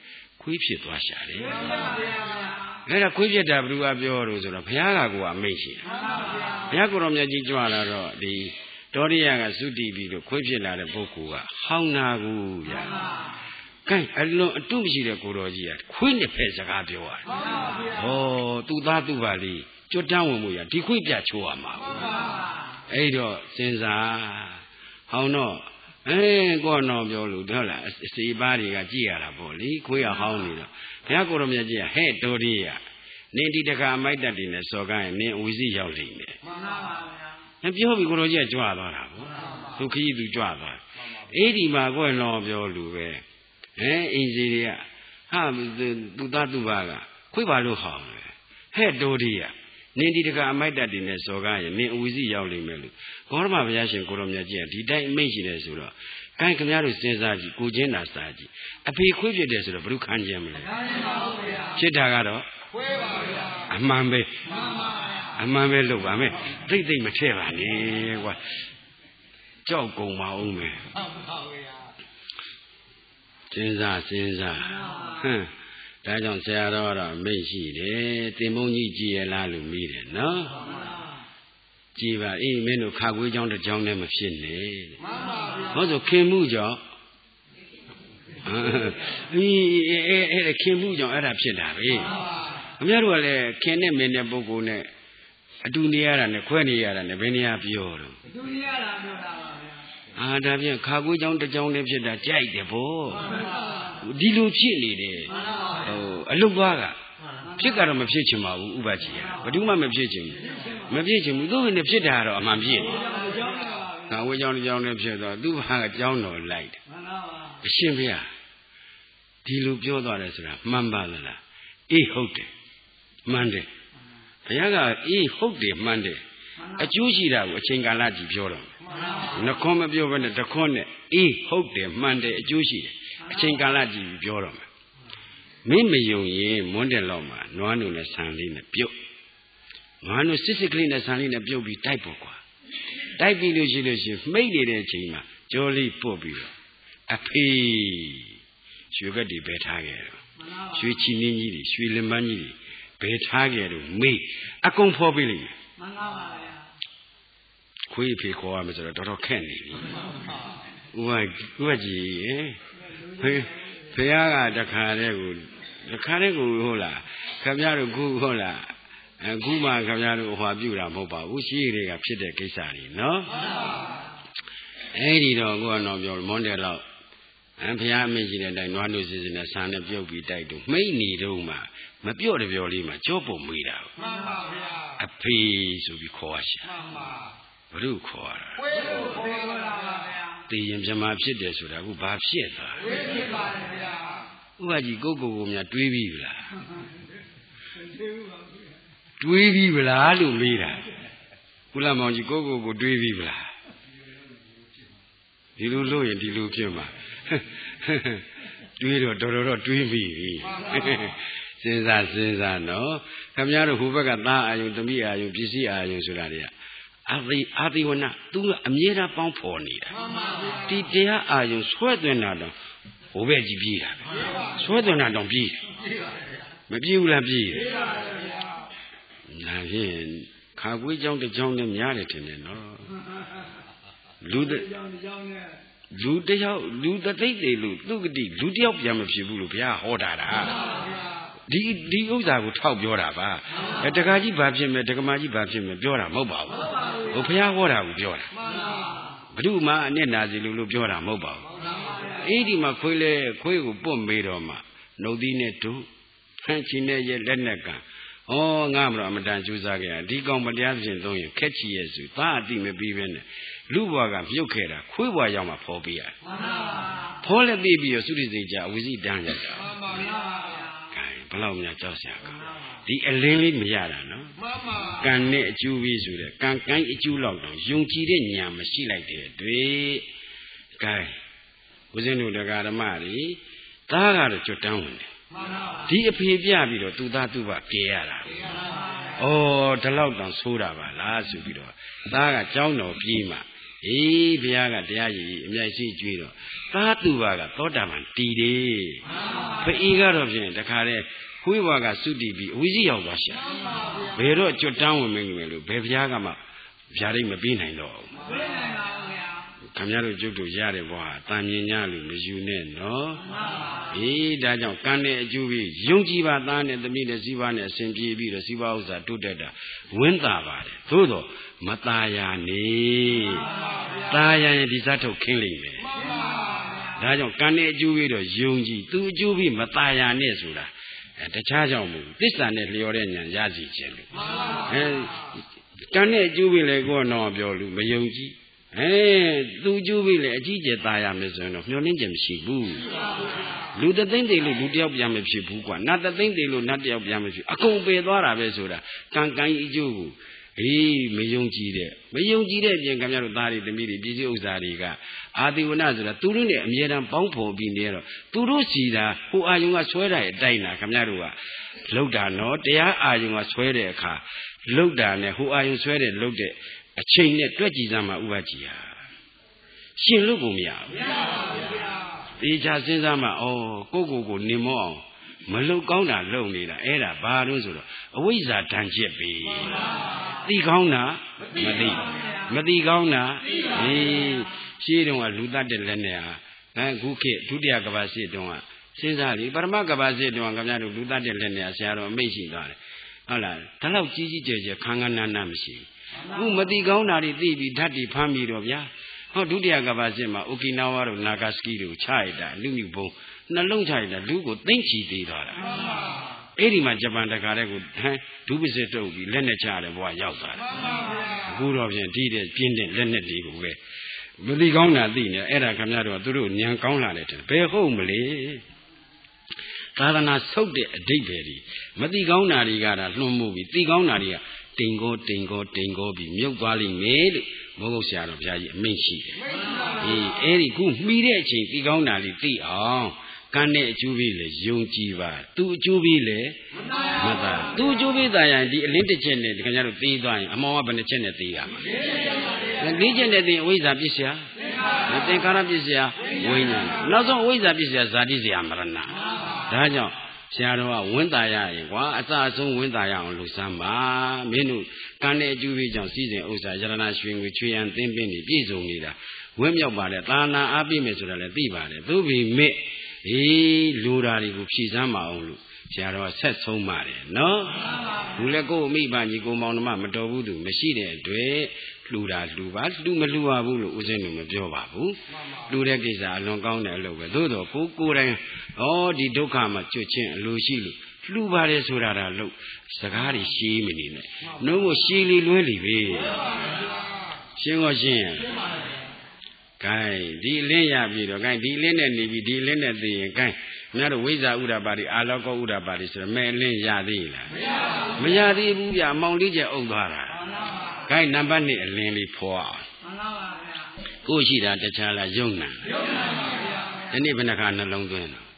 B: ခွေးဖြစ်သွားရှာတယ်အဲ့ဒါခွေးဖြစ်တာဘယ်သူကပြောလို့ဆိုတော့ဘုရားကကိုအမိန့်ရှိတယ်ဘုရားကိုတော်မြတ်ကြီးကြွလာတော့ဒီတောရိယကသုတိပြီးလို့ခွေးဖြစ်လာတဲ့ပုဂ္ဂိုလ်ကဟောင်းနာကူဗျာကဲအလွန်အတုမရှိတဲ့ကိုတော်ကြီးကခွေးနဲ့ဖဲစကားပြောရတယ်ဟောသူ့သားသူ့ပါလေးကျွတ်တန်းဝင်မှုရဒီခွေးပြချိုးရမှာအဲ့တော့စဉ်းစားဟောင်းတော့အဲကိုတော်ပြောလို့ဟုတ်လားအစီပါးတွေကကြည့်ရတာပေါ့လေခွေးကဟောင်းနေတော့ဘုရားကိုတော်မြတ်ကြီးကဟဲ့တောရိယနင်ဒီတခါအမိုက်တက်တင်နဲ့စော်ကားရင်နင်ဝီစီရောက်လိမ့်မယ်မှန်ပါပါဗျာပြောပြီးကိုတော်ကြီးကကြွသွားတာပေါ့သူခကြီးသူကြွသွားအဲ့ဒီမှာကိုယ်တော်ပြောလို့ပဲအဲအင်းကြီးတွေကဟာသူသားသူပါကခွေးပါလို့ဟောင်းတယ်ဟဲ့တောရိယနင်ဒီတခါအမိုက်တက်တင်နဲ့စော်ကားရင်နင်အဝီစီရောက်လိမ့်မယ်လို့ဂေါရမဘုရားရှင်ကိုတော်မြတ်ကြီးကဒီတိုင်းအမိန့်ရှိတယ်ဆိုတော့ကိုင်းခင်ဗျားတို့စဉ်းစားကြည့်ကိုချင်းတာစားကြည့်အဖေခွေးဖြစ်တယ်ဆိုတော့ဘယ်သူခံကြမလဲဖြစ်တာကတော့ခွေးပါဗျာအမှန်ပဲမှန်ပါဗျာအမှန်ပဲလုပ်ပါမယ်တိတ်တိတ်မထည့်ပါနဲ့ကွာကြောက်ကုန်ပါဦးမယ်မှန်ပါဗျာစဉ်းစားစဉ်းစားဟမ်ဒါကြောင့်ဆရာတော်ကတော့မိတ်ရှိတယ်တင်မုံကြီးကြည်ရလားလို့မေးတယ်နော်ကြည်ပါအေးမင်းတို့ခါခွေးเจ้าတစ်เจ้าနဲ့မဖြစ်နဲ့မှန်ပါဗျာဟောဆိုခင်မှုကြောင့်အေးအဲ့အဲ့ခင်မှုကြောင့်အဲ့ဒါဖြစ်တာပဲအများတို့ကလည်းခင်နဲ့မင်းနဲ့ပုဂ္ဂိုလ်နဲ့အတူနေရတာနဲ့ခွဲနေရတာနဲ့ဘယ်နေရာပြောတော့အတူနေရတာပြောတာပါဗျာအာဒါဖြင့်ခါခွေးเจ้าတစ်เจ้าနဲ့ဖြစ်တာကြိုက်တယ်ဗောဒီလိုဖြစ်နေတယ်ဟိုအလုတ်သွားကဖြစ်ကတော့မဖြစ်ချင်ပါဘူးဥပကြီးကဘယ်သူမှမဖြစ်ချင်ဘူးမဖြစ်ချင်ဘူးသူ့နဲ့ဖြစ်တာတော့အမှန်ဖြစ်တယ်ငါဝေကြောင်းကြောင်းနဲ့ဖြစ်တော့သူ့ဘာကကြောင်းတော်လိုက်တယ်အရှင်ဘုရားဒီလိုပြောသွားတယ်ဆိုတာမှန်ပါလားအေးဟုတ်တယ်မှန်တယ်ဘုရားကအေးဟုတ်တယ်မှန်တယ်အကျိုးရှိတာကိုအချိန်ကာလကြည့်ပြောတော့နှခွန်းမပြောဘဲနဲ့တခွန်းနဲ့အေးဟုတ်တယ်မှန်တယ်အကျိုးရှိတယ်အချိန်ကာလကြည့်ပြောတော့မယ်မင်းမယုံရင်မွန်းတယ်လောက်မှာနွားနုနဲ့ဆန်လေးနဲ့ပြုတ်နွားနုစစ်စစ်ကလေးနဲ့ဆန်လေးနဲ့ပြုတ်ပြီးတိုက်ဖို့ကွာတိုက်ပြီးလို့ရှိလို့ရှိမှိတ်နေတဲ့အချိန်မှာကြောလေးပုတ်ပြီးတော့အဖေရွှေကက်တွေဘယ်ထားခဲ့တော့ရွှေချီမင်းကြီးတွေရွှေလင်ပန်းကြီးတွေဘယ်ထားခဲ့တော့မေးအကုန်ဖော်ပေးလိမ့်မယ်မှန်ပါပါဗျာခွေးဖေခေါ်ရမယ်ဆိုတော့တော်တော်ခက်နေပြီဥပဥပကြီးဟေးဘုရားကတခါတည်းကိုတခါတည်းကိုဟုတ်လားခင်ဗျားတို့ခုဟုတ်လားအခုမှခင်ဗျားတို့ဟောပြူတာမဟုတ်ပါဘူးရှိတွေကဖြစ်တဲ့ကိစ္စတွေနော်အဲ့ဒီတော့ကိုကတော့ပြောမွန်းတယ်တော့အဘုရားအမိန့်ရှိတဲ့အတိုင်းနွားနုစီစဉ်နဲ့ဆာနဲ့ပြုတ်ပြီးတိုက်တော့မိတ်နေတော့မှမပြော့တပြောလေးမှကြောပုံမေးတာမှန်ပါဗျာအဖေဆိုပြီးခေါ်ရရှာမှန်ပါဘုရုခေါ်ရတာဝိရုခေါ်ရတာဗျာတည်ရင်ပြမဖြစ်တယ်ဆိုတာအခုဘာဖြစ်သွားလဲဖြစ်ပါတယ်ဗျာဥပကြီးကိုကိုကိုများတွေးပြီးဗလားတွေးပြီးဗလားလို့မေးတာကုလမောင်ကြီးကိုကိုကိုတွေးပြီးဗလားဒီလိုလို့ရင်ဒီလိုဖြစ်မှာတွေးတော့တော်တော်တော့တွေးပြီးပြီစဉ်းစားစဉ်းစားနော်ခင်ဗျားတို့ဟိုဘက်ကသားအာယုံတမိအာယုံပစ္စည်းအာယုံဆိုတာတွေကအာသိအာသိဝနသူကအမြဲတမ်းပေါင်းဖော်နေတာဒီတရားအာယုံဆွဲသွင်းတာတော့ဟိုဘက်ကြီးပြေးတာပဲဆွဲသွင်းတာတော့ပြေးတယ်မပြေးဘူးလားပြေးတယ်နာဖြင့်ခါကွေးเจ้าတစ်เจ้าနဲ့များတယ်ထင်တယ်နော်လူတစ်เจ้าတစ်เจ้าနဲ့လူတယောက်လူတသိမ့်တွေလို့သူကတိလူတယောက်ပြန်မဖြစ်ဘူးလို့ဘုရားဟောတာတာဒီဒီဥစ္စာကိုထောက်ပြောတာပါအဲတခါကြီးဘာဖြစ်မယ်တက္ကမကြီးဘာဖြစ်မယ်ပြောတာမဟုတ်ပါဘူးဟိုဘုရားဟောတာကိုပြောတာဘု து မှအနဲ့နာစီလူလို့ပြောတာမဟုတ်ပါဘူးအဲ့ဒီမှာခွေးလဲခွေးကိုပွတ်မေးတော့မှနှုတ်သီးနဲ့တို့ဖန်ချီနဲ့ရဲ့လက်နဲ့ကံဩငါမတော်အမတန်ကြိုးစားခဲ့ရဒီကောင်မတရားဖြင့်သုံးရင်ခက်ချီရဲ့စုသားအတိမပြီးပဲနဲ့လူဘွားကမြုပ်ခဲ့တာခွေးဘွားရောက်မှဖော်ပေးရတယ်မှန်ပါပါဖော်လက်ပြီးပြီးရသုရိစိတ်ကြအဝိဇ္ဇတန်းရတာမှန်ပါဗျာဘလောက်များကြောက်စရာကောင်းဒီအလင်းလေးမရတာနော်မှန်ပါကံနဲ့အကျိုးပြီးဆိုတဲ့ကံကိုင်းအကျိုးလောက်တော့ယုံကြည်တဲ့ဉာဏ်မရှိလိုက်တဲ့တွေ့ကဲဦးဇင်းတို့တရားဓမ္မတွေသားကတော့ကျွတ်တန်းဝင်တယ်မှန်ပါဒီအဖေပြပြီးတော့သူသားသူ့ဘကဲရတာမှန်ပါဩဒီလောက်တောင်ဆိုးတာပါလားဆိုပြီးတော့သားကကြောင်းတော်ပြေးမှအေးဘုရားကတရားကြီးအမြိုက်ရှိကျွေးတော့သာသူဘာကသောတာပန်တည်တယ်ဖအေးကတော့ဖြင့်တခါတည်းခွေးဘွားကသုတိပြီးအဝိဇ္ဇရောက်သွားရှာဘယ်တော့ကြွတန်းဝင်မင်းမယ်လို့ဘယ်ဘုရားကမှဗျာဒိတ်မပြီးနိုင်တော့ဘူးခင်ဗျားတို့ကျုပ်တို့ရတယ်ဘွားတန်မြင်ညလို့မယူနဲ့နော်အေးဒါကြောင့်ကံနဲ့အကျိုးပြီးယုံကြည်ပါသားနဲ့သမီးနဲ့စီးပွားနဲ့အစဉ်ပြေပြီးတော့စီးပွားဥစ္စာတိုးတက်တာဝင်းသာပါတယ်သို့တော့မตายရနေตายရရင်ဒီစားထုတ်ခင်းလိမ့်မယ်ဒါကြောင့်ကံနဲ့အကျိုးပြီးတော့ယုံကြည်သူအကျိုးပြီးမตายရနဲ့ဆိုတာတခြားကြောင့်မဟုတ်သစ္စာနဲ့လျော်တဲ့ဉာဏ်ရစီခြင်းလို့အဲကံနဲ့အကျိုးပြီးလေကိုယ်တော့ပြောလို့မယုံကြည်အဲသူကျိုးပြီးလေအကြီးကျယ်ตายရမယ်ဆိုရင်တော့မျောလင်းချက်မရှိဘူးလူတသိန်းသေးလို့လူတယောက်ပြန်မဖြစ်ဘူးကွာနတ်တသိန်းသေးလို့နတ်တယောက်ပြန်မဖြစ်အကုန်ပယ်သွားတာပဲဆိုတာကံကံအကျိုးကိုအေးမယုံကြည်တဲ့မယုံကြည်တဲ့ပြင်ခင်ဗျားတို့သားတွေသမီးတွေပြည်စည်းဥစ္စာတွေကအာတိဝနဆိုတာသူတို့နဲ့အမြဲတမ်းပေါင်းဖော်ပြီးနေတော့သူတို့စီတာဟိုအာယုံကဆွဲတာရဲ့အတိုင်းတာခင်ဗျားတို့ကလှုပ်တာနော်တရားအာယုံကဆွဲတဲ့အခါလှုပ်တာနဲ့ဟိုအာယုံဆွဲတဲ့လှုပ်တဲ့အချိန်နဲ့တွက်ကြည့်စမ်းမှဥပကြီးဟာရှင်လို့ကိုမရဘူးမရပါဘူးဗျာတေချာစဉ်းစားမှဩကိုကိုကိုနေမောအောင်မလုတ်ကောင်းတာလုံနေတာအဲ့ဒါဘာလို့ဆိုတော့အဝိဇ္ဇာဓာန်ချက်ပဲသိကောင်းတာမသိမသိကောင်းတာဟေးရှင်းတုန်းကလူတတ်တဲ့လက်နဲ့ဟာအခုခေတ်ဒုတိယကဘာစစ်တုန်းကစဉ်းစားလေပရမကဘာစစ်တုန်းကခင်ဗျားတို့လူတတ်တဲ့လက်နဲ့ဆရာတော်အမိတ်ရှိသွားတယ်ဟုတ်လားဒါတော့ကြီးကြီးကျယ်ကျယ်ခန်းခန်းနာနာမရှိဘူးအခုမသိကောင်းတာတွေသိပြီးဓာတ်တွေဖမ်းပြီးတော့ဗျာဟောဒုတိယကဘာစစ်မှာအိုကီနာဝါတို့နာဂါစကီတို့ချရတာလူမျိုးဘုံနှလုံးချရတာလူကိုသိမ့်ချီသေးသွားတာအဲ့ဒီမှာဂျပန်တကာတဲ့ကိုဟမ်ဒုပစစ်တုပ်ပြီးလက်နဲ့ချရတယ်ဘွားရောက်သွားတယ်အခုတော့ဖြင့်ဒီတဲ့ပြင်းတဲ့လက်နဲ့တွေကိုပဲမသိကောင်းတာသိနေအဲ့ဒါခင်ဗျားတို့ကသူတို့ညံကောင်းလာတယ်တဲ့ဘယ်ဟုတ်မလဲသာသနာဆုတ်တဲ့အဓိပ္ပာယ်ဒီမသိကောင်းတာတွေကတော့လွှမ်းမိုးပြီးသိကောင်းတာတွေကတိမ်ကိုတိမ်ကိုတိမ်ကိုပြီးမြုပ်သွားလိမ့်မယ်လို့မိုးကုတ်ဆရာတော်ဘုရားကြီးအမိန့်ရှိတယ်အေးအဲ့ဒီခုမှီတဲ့အချိန်သိကောင်းတာလေးသိအောင်ကံနဲ့အကျိုးပေးလေယုံကြည်ပါသူအကျိုးပေးလေမသာသူအကျိုးပေးတာရင်ဒီအလင်းတစ်ချက်နဲ့ခင်ဗျားတို့သိသွားရင်အမောင်ကဘယ်နှချက်နဲ့သိရမှာလေးချက်နဲ့သိအဝိဇ္ဇာပစ္စယသင်္ခါရပစ္စယဝိညာဉ်နောက်ဆုံးအဝိဇ္ဇာပစ္စယဇာတိဇယမရဏဒါကြောင့်ဆရာတော်ကဝင်းတာရရင်ကွာအစအဆုံးဝင်းတာရအောင်လှူစမ်းပါမင်းတို့ကံနဲ့အကျိုးပေးကြောင့်စီစဉ်ဥစ္စာယရဏရွှေငွေချွေရန်သင်းပင်းနေပြည့်စုံနေတာဝင်းမြောက်ပါတယ်သာနာအားပြည့်မယ်ဆိုတာလည်းသိပါတယ်သို့ပေမဲ့အေးလူဓာတွေကိုဖြည့်စမ်းမအောင်လို့ဆရာတော်ဆက်ဆုံးပါတယ်နော်ဘူးလည်းကိုယ်အမိဘကြီးကိုမောင်နှမမတော်ဘူးသူမရှိတဲ့အတွက်လှူတာလှူပါလှူမလှူပါဘူးလို့ဦးဇင်းတို့မပြောပါဘူးလှူတဲ့ကိစ္စအလွန်ကောင်းတဲ့အလုပ်ပဲသို့တော့ကိုကိုယ်တိုင်ဩဒီဒုက္ခမှာကျွတ်ချင်းအလိုရှိလို့လှူပါတယ်ဆိုတာဒါလို့စကားတွေရှင်းမနေနဲ့နှုံးကိုရှင်းလီလွဲလီပဲရှင်းတော့ရှင်းရင်ဂိုင်းဒီလင်းရပြီတော့ဂိုင်းဒီလင်းနဲ့နေပြီဒီလင်းနဲ့သိရင်ဂိုင်းများတော့ဝိဇ္ဇာဥဒ္ဒပါတိအာလောကောဥဒ္ဒပါတိဆိုတော့မဲလင်းရသေးလားမရသေးဘူးဗျအမောင်လေးကျအုပ်သွားတာဂိုင်းနံပါတ်နှစ်အလင်းလေးဖော်အောင်မှန်ပါပါဗျာကိုရှိတာတခြားလားယုံနာယုံနာပါဗျာဒီနေ့ဘယ်နှခါနှလုံးသွင်းတော့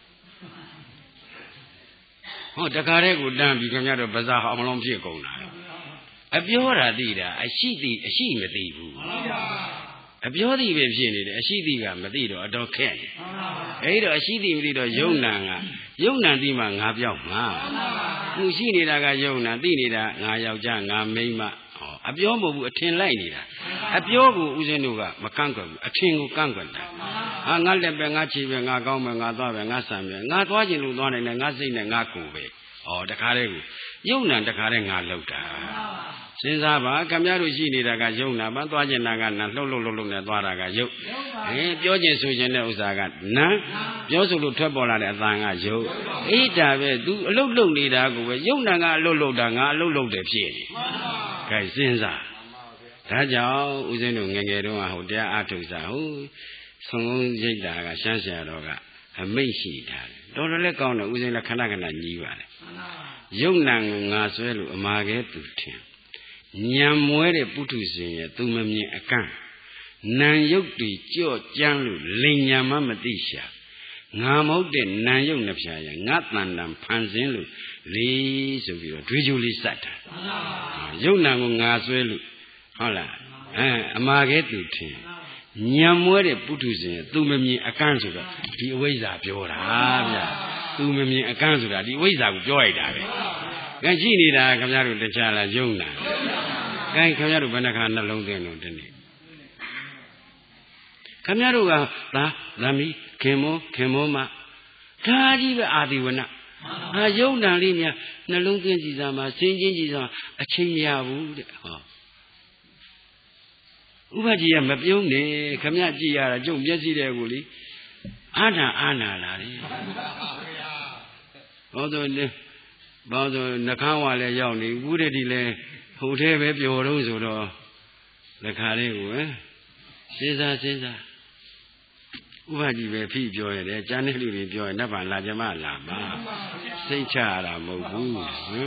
B: ဟောတခါတည်းကိုတန်းပြီးခင်ဗျားတို့ဗဇာဟောင်းလုံးဖြစ်ကုန်တာအပြောတာသိတာအရှိသိအရှိမသိဘူးမှန်ပါပါအပြောသိပဲဖြစ်နေတယ်အရှိသိကမသိတော့အတော်ခက်နေအဲ့တော့အရှိသိမသိတော့ယုံနာကယုံနာသိမှငါပြောက်မှာသူရှိနေတာကယုံနာသိနေတာငါယောက်ျားငါမိန်းမဟောအပြောမဟုတ်ဘူးအထင်လိုက်နေတာအပြောကိုဦးဇင်းတို့ကမကန့်ကွက်ဘူးအထင်ကိုကန့်ကွက်တာဟာငါလက်ပဲငါခြေပဲငါကောင်းပဲငါသွားပဲငါဆံပဲငါသွားခြင်းလို့သွားနိုင်တယ်ငါစိတ်နဲ့ငါကိုယ်ပဲဟောတခါတည်းကိုယုံနာတခါတည်းငါလောက်တာစဉ်းစားပါခင်ဗျားတို့ရှိနေတာကယုံနာပန်းသွားကျင်တာကနာလှုပ်လှုပ်လှုပ်လှုပ်နဲ့သွားတာကယုတ်ဟင်ပြောကျင်ဆိုကျင်တဲ့ဥစ္စာကနာပြောဆိုလို့ထွက်ပေါ်လာတဲ့အသံကယုတ်အေးဒါပဲ तू အလုတ်လုတ်နေတာကိုပဲယုံနာကအလုတ်လုတ်တာငါအလုတ်လုတ်တယ်ဖြစ်နေခိုင်စဉ်းစားဒါကြောင့်ဦးဇင်းတို့ငယ်ငယ်တုန်းကဟိုတရားအားထုတ်စားဟိုဆုံးရိတ်တာကရှမ်းဆရာတော်ကအမိတ်ရှိတာတော်တော်လေးကောင်းတယ်ဦးဇင်းလည်းခဏခဏညီးပါတယ်ယုံနာကိုငါဆွဲလို့အမာခဲသူထင်ညံမွဲတဲ့ပုထုဇဉ်ရဲ့သူမမြင်အကန့်နံရုပ်တွေကြော့ကြမ်းလို့လိန်ညာမမသိရှာငါမဟုတ်တဲ့နံရုပ်နှဖျားရငါတန်တန်ဖန်ဆင်းလို့လေးဆိုပြီးတော့တွေးကြိုးလေးစက်တာယုံနာကိုငါဆွဲလို့ဟုတ်လားအဲအမာခဲသူထင်ညံမွဲတဲ့ပုထုဇဉ်သူမမြင်အကန့်ဆိုတော့ဒီအဝိဇ္ဇာပြောတာဗျာသူမမြင်အကန့်ဆိုတာဒီအဝိဇ္ဇာကိုပြောလိုက်တာပဲကဲကြည့်နေတာခင်ဗျားတို့တခြားလားယုံတာကဲခင်ဗျားတို့ဘယ်နှခါနှလုံးသွင်းလို့တနေ့ခင်ဗျားတို့ကသာသမီးခင်မောခင်မောမဒါကြီးပဲအာဒီဝနဟာယုံတန်လေးများနှလုံးသွင်းကြည်စားမှာစင်ချင်းကြည်စားအချိန်မရဘူးတဲ့ဟောဥပကြီးကမပြုံးနေခမကြည့်ရတာကျုပ်မျက်စိတဲ့ကိုလေအာနာအာနာလာတယ်ဟောတော့ဘောင်းဆိုနှခမ်းဝါလည်းရောက်နေဥဒတိလည်းဟိုထဲပဲပျော်တော့ဆိုတော့လက်ခါလေးကိုဟမ်စဉ်းစားစဉ်းစားဥပကြီးပဲဖိပြောရတယ်ကျန်တဲ့လူတွေပြောရင်နတ်ဗန်လာကြမလာပါစိတ်ချရတာမဟုတ်ဘူးဟမ်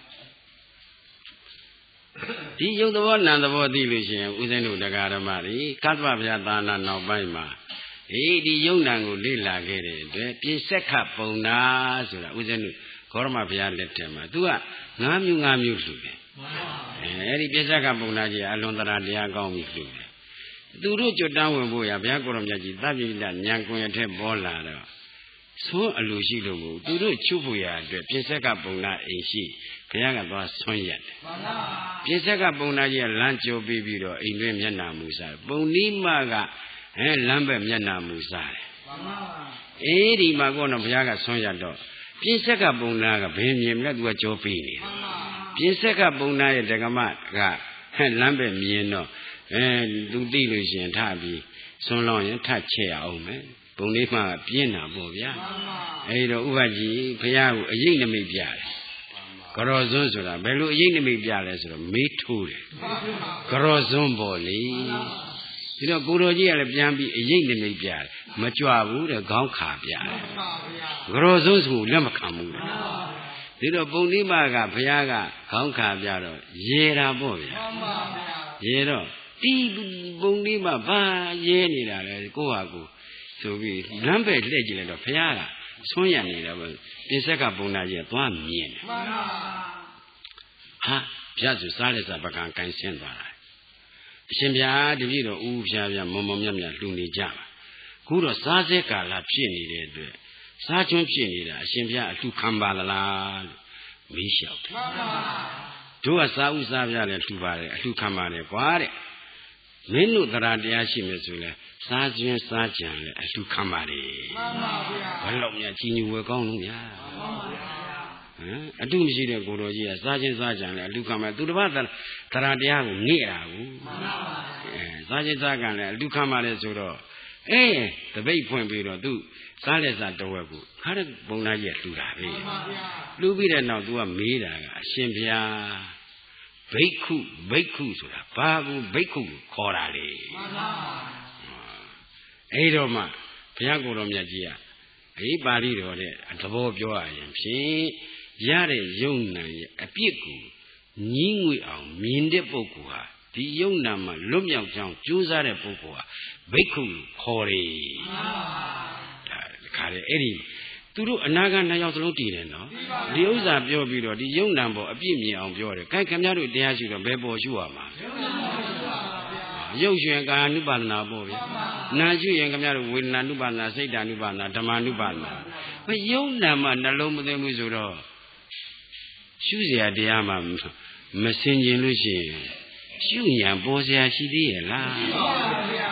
B: ဒီယုတ်သဘောနံသဘောသိလို့ရှိရင်ဦးဇင်းတို့တရားဓမ္မတွေကတ္တဗဗျာသာနာနောက်ပိုင်းမှာအေးဒီယုံနံကိုလေ့လာခဲ့တဲ့အတွက်ပြစ္ဆက်ခပုံနာဆိုတာဦးဇင်းတို့ဂေါရမဘုရားလက်ထက်မှာ तू ကငါးမျိုးငါးမျိုးလှူတယ်အဲအဲ့ဒီပြစ္ဆက်ခပုံနာကြီးအလွန်တရာတရားကောင်းပြီလှူတယ်သူတို့ကြွတန်းဝင်ဖို့ရဘုရားကိုရမြတ်ကြီးသဗ္ဗိတဉာဏ်ကွန်ရထက်ပေါ်လာတော့သွန်းအလိုရှိလို့မို့သူတို့ချုပ်ဖို့ရအတွက်ပြစ္ဆက်ကပုံနာအိမ်ရှိဘုရားကသွားဆွန်းရတယ်ပြစ္ဆက်ကပုံနာကြီးကလမ်းကြိုပြီးပြီးတော့အိမ်တွင်းမျက်နှာမူစားပုံနိမကအဲလမ်းဘက်မျက်နှာမူစားတယ်အေးဒီမှာကောတော့ဘုရားကဆွန်းရတော့ပြစ္ဆက်ကပုံနာကဘယ်မြင်မလဲသူကကြောပြီးနေတယ်ပြစ္ဆက်ကပုံနာရဲ့ဓကမကဟဲ့လမ်းဘက်မြင်တော့အဲသူသိလို့ရှိရင်ထပြီးဆွန်းလောင်းရင်ထချက်ရအောင်မယ်ဘုံလေးမှပြင်းတာပေါ့ဗျာအဲဒီတော့ဥပကြီးဘုရားကိုအရေးနမိတ်ပြတယ်ကရောစွန်းဆိုတာဘယ်လိုအရေးနမိတ်ပြလဲဆိုတော့မေးထိုးတယ်ကရောစွန်းပေါ့လေဒီတော့ကိုတော်ကြီးကလည်းပြန်ပြီးအရေးနမိတ်ပြတယ်မကြွဘူးတဲ့ခေါင်းခါပြတယ်ကရောစွန်းဆိုလက်မခံဘူးတဲ့ဒီတော့ပုံနိမကဘုရားကခေါင်းခါပြတော့ရေတာပေါ့ဗျာရေတော့ဒီပုံနိမဘာရဲနေတာလဲကိုဟာကိုဆိုပြီးလမ်းပဲလှည့်ကြည့်လိုက်တော့ဘုရားကဆွမ်းရနေတာပဲပြစ္ဆက်ကပုံနာကြီးကသွားမြင်တယ်မှန်ပါဟာပြတ်စုစားလက်စားပကံကန်ဆင်းသွားတာအရှင်ဘုရားတပည့်တော်ဦးဘုရားဗျာမုံမုံမြတ်မြတ်လှူနေကြပါခုတော့စားစဲကာလဖြစ်နေတဲ့အတွက်စားကျွန်းဖြစ်နေတာအရှင်ဘုရားအလှခံပါလားလို့မေးလျှောက်တယ်မှန်ပါတို့ကစားဥစားဗျာလည်းလှူပါတယ်အလှခံပါတယ်ကွာတဲ့မင်းတို့တရားတရားရှိမယ်ဆိုလဲစားခြင်းစားကြံလဲအလှခံပါလေမှန်ပါဗျာဘယ်လောက်များကြီးညူဝဲကောင်းလို့ဗျာမှန်ပါဗျာဟမ်အတုမရှိတဲ့ကိုတော်ကြီးကစားခြင်းစားကြံလဲအလှခံပါသူတစ်ပါးတရားတရားကိုငဲ့တာကိုမှန်ပါဗျာအဲစားခြင်းစားကြံလဲအလှခံပါလေဆိုတော့အေးတပိတ်ဖွင့်ပြီးတော့သူစားလက်စားတော်ဝက်ကိုခါတဲ့ဘုံသားကြီးကလှူတာပဲမှန်ပါဗျာလှူပြီးတဲ့နောက် तू ကမေးတာကအရှင်ဘုရားဘိက္ခုဘိက္ခုဆိုတာဘာကိုဘိက္ခုကိုခေါ်တာလေမှန်ပါအဲ့တော့မှဘုရားကိုယ်တော်မြတ်ကြီးကအေးပါဠိတော်တဲ့သဘောပြောရရင်ဖြင့်ရတဲ့ယုံနာရဲ့အပြစ်ကိုညင်းငွေအောင်မြင်တဲ့ပုဂ္ဂိုလ်ဟာဒီယုံနာမှာလွတ်မြောက်ကြောင်းကြိုးစားတဲ့ပုဂ္ဂိုလ်ဟာဘိက္ခုခေါ်တယ်မှန်ပါဒါခါလေအဲ့ဒီသူတို့အနာဂတ်နှစ်ယောက်စလုံးတည်တယ်နော်ဒီဥစ္စာပြောပြီးတော့ဒီယုံနာပေါ်အပြစ်မြင်အောင်ပြောတယ်။ကဲခင်ဗျားတို့တရားရှိတော့ဘယ်ပေါ်ရှုရမှာရုပ်ရှင်ကာနုပါဒနာပေါ့ဗျာနာရှုရင်ခင်ဗျားတို့ဝေဒနာနုပါဒနာစိတ်ဓာနုပါဒနာဓမ္မနုပါဒနာမယုံနာမှာနှလုံးမသွင်းဘူးဆိုတော့ရှုเสียတရားမှာမစင်ကျင်လို့ရှိရင်ရှုဉာဏ်ပေါ်เสียရှိသေးရဲ့လားရှိပါဘူးဗျာ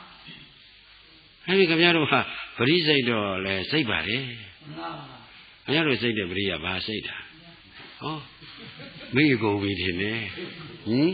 B: အဲဒီခင်ဗျားတို့ဟာပရိစိတ်တော့လဲစိတ်ပါလေခင်ဗျားတို့စိတ်တဲ့ပရိယဘာစိတ်တာဟောမိကိုပြီထင်တယ်ဟင်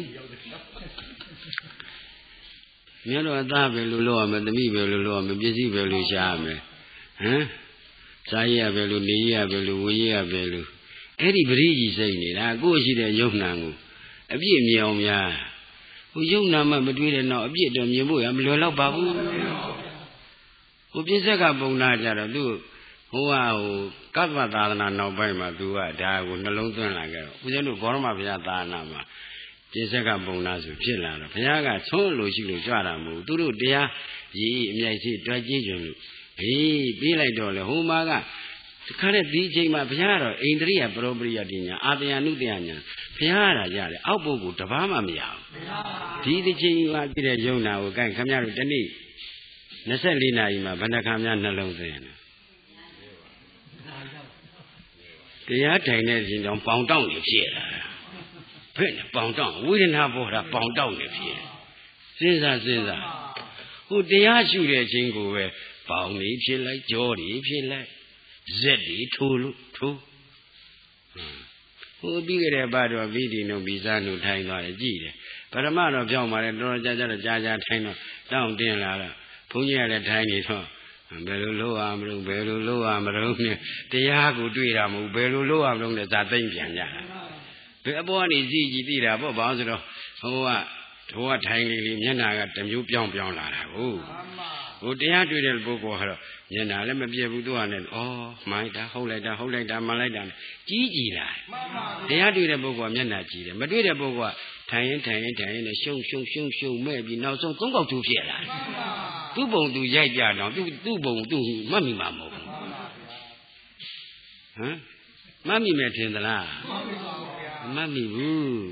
B: မြတ်တော်အသားပဲလို့လို့ရမယ်သမီးပဲလို့လို့ရမယ်ပစ္စည်းပဲလို့ရှားရမယ်ဟမ်စားရပဲလို့နေရပဲလို့ဝေရပဲလို့အဲ့ဒီပရိကြီးစိတ်နေတာကိုယ့်ရှိတဲ့ယုံနာကိုအပြည့်မြင်အောင်များဟိုယုံနာမှမတွေးတဲ့နောက်အပြည့်တော့မြင်ဖို့ရမလွယ်တော့ပါဘူးဟိုပြစ္ဆက်ကပုံနာကြတော့သူဟိုဟာဟိုကပ္ပသာသနာနောက်ပိုင်းမှာသူကဒါကိုနှလုံးသွင်းလာကြတော့ဦးဇင်းတို့ဂေါရမဘုရားသာသနာမှာပြစ္ဆက်ကပုံနာဆိုဖြစ်လာတော့ဘုရားကသုံးလို့ရှိလို့ကြွတာမဟုတ်သူတို့တရားရည်အမြိုက်ရှိတွက်ကြည့်ကြလို့ဟေးပြေးလိုက်တော့လေဟိုမှာကခါတဲ့ဒီအချိန်မှာဘုရားတော့ဣန္ဒြိယပရောပရိယတိညာအာတယနုတယညာဘဖျားရရတယ်အောက်ပုဂ္ဂိုလ်တပားမှမရဘူးဒီတစ်ချိန်ကပြည့်တဲ့ယုံနာကိုကိုင်ခမရတို့တနေ့နှစ်ဆယ့်လေးနာရီမှာဘယ်နှခါများနှလုံးသွင်းလဲတရားထိုင်တဲ့ရှင်ကြောင့်ပေါင်တောက်နေဖြစ်လာဖက်နဲ့ပေါင်တောက်ဝေဒနာပေါ်တာပေါင်တောက်နေဖြစ်စဉ်းစားစဉ်းစားဟိုတရားရှုတဲ့အချိန်ကိုပဲပေါင်နေဖြစ်လိုက်ကြောတွေဖြစ်လိုက်ဇက်တွေထိုးလို့ထိုးဟိုပြီးကြတဲ့ဘာတော့ပြီးဒီနုဗီဇာနုထိုင်သွားတယ်ကြည်တယ်ပရမတော့ပြောင်းပါလေတော်တော်ကြာကြာတော့ကြာကြာထိုင်တော့တောင်းတင်လာတော့ဘုန်းကြီးကလည်းထိုင်နေတော့ဘယ်လိုလုပ်ရမလို့ဘယ်လိုလုပ်ရမလို့နဲ့တရားကိုတွေ့တာမဟုတ်ဘယ်လိုလုပ်ရမလို့နဲ့ဇာသိမ့်ပြန်ကြတာဘယ်အပေါ်ကနေကြည့်ကြည့်သိတာပေါ့ဘာလို့ဆိုတော့ဟိုကဟိုကထိုင်လေးလေးမျက်နှာကတမျိုးပြောင်းပြောင်းလာတာကိုဟိုတရားတွေ့တဲ့ပုဂ္ဂိုလ်ကတော့မျက်နှာလည်းမပြည့်ဘူးသူကလည်းဩမိုင်းတာဟုတ်လိုက်တာဟုတ်လိုက်တာမှန်လိုက်တာကြီးကြီးလာတရားတွေ့တဲ့ပုဂ္ဂိုလ်ကမျက်နှာကြီးတယ်မတွေ့တဲ့ပုဂ္ဂိုလ်ကထိုင်ရင်ထိုင်ရင်ထိုင်ရင်ရှုံရှုံရှုံရှုံမဲ့ပြီးနောက်ဆုံးသုံးကောက်ထူဖြစ်လာတယ်သူ့ပုံသူရိုက်ကြတော့သူ့သူ့ပုံသူ့မှတ်မိမှာမဟုတ်ဘူးဟမ်မှတ်မိမယ်ထင်သလားမမှတ်မိဘူး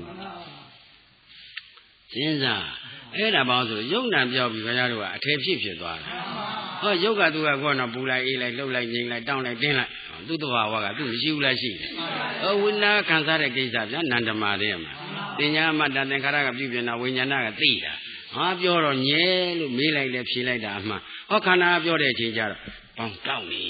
B: စဉ်းစားအဲ့ဒါဘာလို့ဆိုရုပ်နာပြောက်ပြီးခင်ဗျားတို့ကအထည်ဖြစ်ဖြစ်သွားတယ်ဟောရုပ်ကသူကကောတော့ပူလိုက်အေးလိုက်လှုပ်လိုက်ငိမ့်လိုက်တောင်းလိုက်တင်းလိုက်သူ့တဘာဝကသူ့မရှိဘူးလားရှိတယ်ဟောဝိညာဉ်ခံစားတဲ့ကိစ္စဗျာနန္ဒမာတဲ့မှာတင်ညာမတသင်္ခါရကပြုပြင်တာဝိညာဏကသိတာဟာပြောတော့ညဲလို့မေးလိုက်လဲဖြေလိုက်တာအမှန်ဟောခန္ဓာပြောတဲ့အချိန်ကျတော့ပေါင်တောက်နေ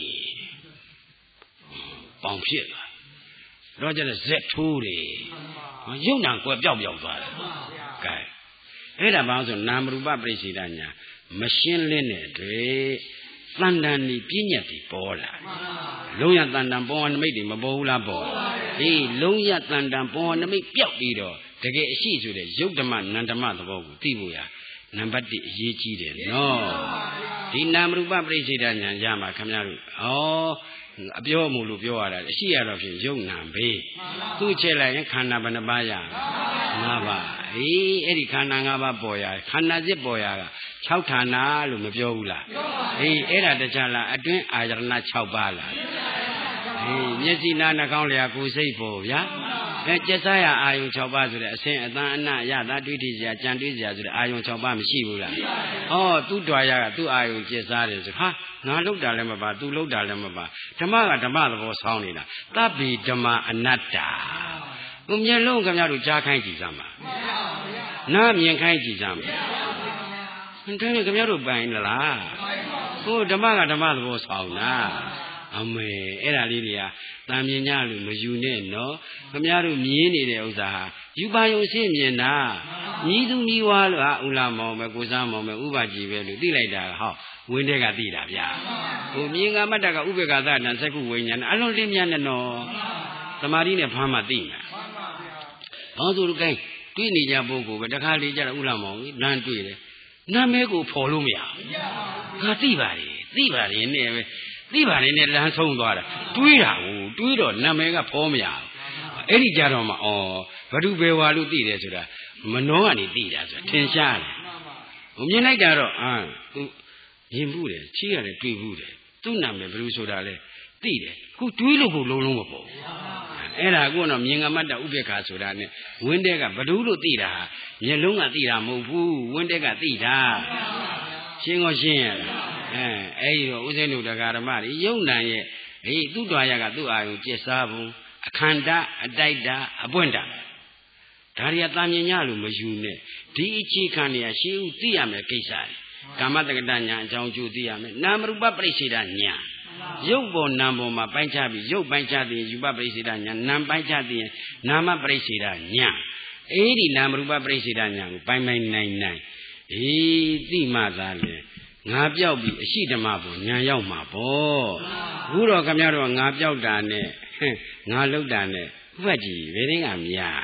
B: ပေါင်ဖြစ်သွားတော့ကျတော့ဇက်ထိုးတယ်ရုပ်နာကွယ်ပြောက်ပြောက်သွားတယ်ကဲအဲ့ဒါဘာလို့ဆိုနာမရူပပရိစ္ဆေဒညာမရှင်းလင်းတဲ့အတွက်တန်တန်ဒီပြည့်ညက်ပြီးပေါ်လာလုံးရတန်တန်ပေါ်နမိတ်တွေမပေါ်ဘူးလားပေါ်အေးလုံးရတန်တန်ပေါ်နမိတ်ပြောက်ပြီးတော့တကယ်အရှိဆိုတဲ့ယုတ်ဓမ္မနန္ဓမ္မသဘောကိုသိဖို့ရနံပါတ်တစ်အရေးကြီးတယ်နော်ဒီနာမရူပပရိစ္ဆေဒညာရမှာခင်ဗျားတို့ဩအပြောမှုလို့ပြောရတာအရှိရတော့ဖြင့်ယုတ်နာပဲသူ့ချက်လိုက်ရင်ခန္ဓာဘယ်နှပါးရငါးပါးအေးအဲ့ဒီခန္ဓာ၅ပါးပေါ်ရခန္ဓာစစ်ပေါ်ရက၆ဌာနလို့မပြောဘူးလားအေးအဲ့ဒါတခြားလားအတွင်းအာရဏ၆ပါးလားအေးမျက်စိနာနှာခေါင်းလျာကိုယ်စိတ်ပေါ်ဗျာအဲကျက်စားရအာယုံ၆ပါးဆိုတဲ့အစဉ်အတန်အနရတာတွေ့ထိစရာကြံတွေ့စရာဆိုတဲ့အာယုံ၆ပါးမရှိဘူးလားဟောသူ့တွာရကသူ့အာယုံကျက်စားတယ်ဆိုဟာငါလှုပ်တာလည်းမပါသူလှုပ်တာလည်းမပါဓမ္မကဓမ္မသဘောဆောင်းနေတာသဗ္ဗေဓမ္မအနတ္တဟိုမျက်လုံးခင်ဗျားတို့ကြားခိုင်းကြည့်စမ်းပါနားမြင်ခိုင်းကြည့်စမ်းပါဒါနဲ့ခင်ဗျားတို့ပိုင်လားဟိုဓမ္မကဓမ္မသဘောဆောင်းတာအမေအဲ့ဒါလေးတွေကတန်မြင်ကြလို့မယူနဲ့နော်ခင်ဗျားတို့မြင်နေတဲ့ဥစ္စာဟာယူပါယုံရှင်းမြင်တာမြည်သူမြည်ဝါလို့ဟာဥလာမောင်ပဲကိုစားမောင်ပဲဥပကြီးပဲလို့သိလိုက်တာဟောဝင်းတဲ့ကသိတာဗျာဟိုမြင်ကမတ္တကဥပေက္ခသနာစက္ခုဝိညာဏအလွန်လင်းမြတ်နဲ့နော်သမာဓိနဲ့ဖမ်းမှသိမှာဘာလို့ဆိုကိုင်းတွေ့နေကြပုဂ္ဂိုလ်ပဲတခါလေကြတော့ဥလာမောင်လမ်းတွေ့တယ်နာမည်ကိုဖော်လို့မရဘူးငါသိပါလေသိပါလေနဲ့ပဲသိပါလေနဲ့လမ်းဆုံးသွားတာတွေးတာကိုတွေးတော့နာမည်ကဖော်မရဘူးအဲ့ဒီကြတော့မှဩဘဒုဘေဝါလို့သိတယ်ဆိုတာမနှောကနေသိတာဆိုတာထင်ရှားတယ်ဟိုမြင်လိုက်တာတော့အာသူမြင်မှုတယ်ချီးရတယ်တွေ့မှုတယ်သူ့နာမည်ဘယ်လိုဆိုတာလဲသိတယ်ခုတွေးလို့ကိုလုံးလုံးမပေါ်အဲ့ဒါကိုတော့မြင်ကမတ္တဥပေက္ခဆိုတာနဲ့ဝင်းတဲ့ကဘဒုလို့သိတာမျက်လုံးကသိတာမဟုတ်ဘူးဝင်းတဲ့ကသိတာရှင်းကိုရှင်းရလားအဲအဲ့ဒီတော့ဥစဉ်တို့တရားဓမ္မတွေယုံနံရဲ့အေးသူ့တော်ရကသူ့အာယုံကျက်စားပုံအခန္ဓာအတိုက်တာအပွင့်တာဒါရီကတာမြင်ညလို့မယူနဲ့ဒီအခြေခံနေရရှင်းဥသိရမယ်ကိစ္စတွေကာမတက္ကတညာအကြောင်းကျိုးသိရမယ်နာမရူပပရိစ္ဆေဒညာရုပ်ပေါ်နာမ်ပေါ်မှာပိုင်းခြားပြီးရုပ်ပိုင်းခြားပြီးယူပပရိစ္ဆေဒညာနာမ်ပိုင်းခြားပြီးနာမပရိစ္ဆေဒညာအဲ့ဒီနာမရူပပရိစ္ဆေဒညာကိုပိုင်းပိုင်းနိုင်နိုင်အေးသိမှသာလေငါပြောက်ပြီးအရှိဓမ္မပေါ်ညာရောက်မှာပေါ့အခုတော့ခင်ဗျားတို့ငါပြောက်တာနဲ့ငါလှုပ်တာနဲ့ဥပ္ပကြီးဘယ်ရင်းကမြာ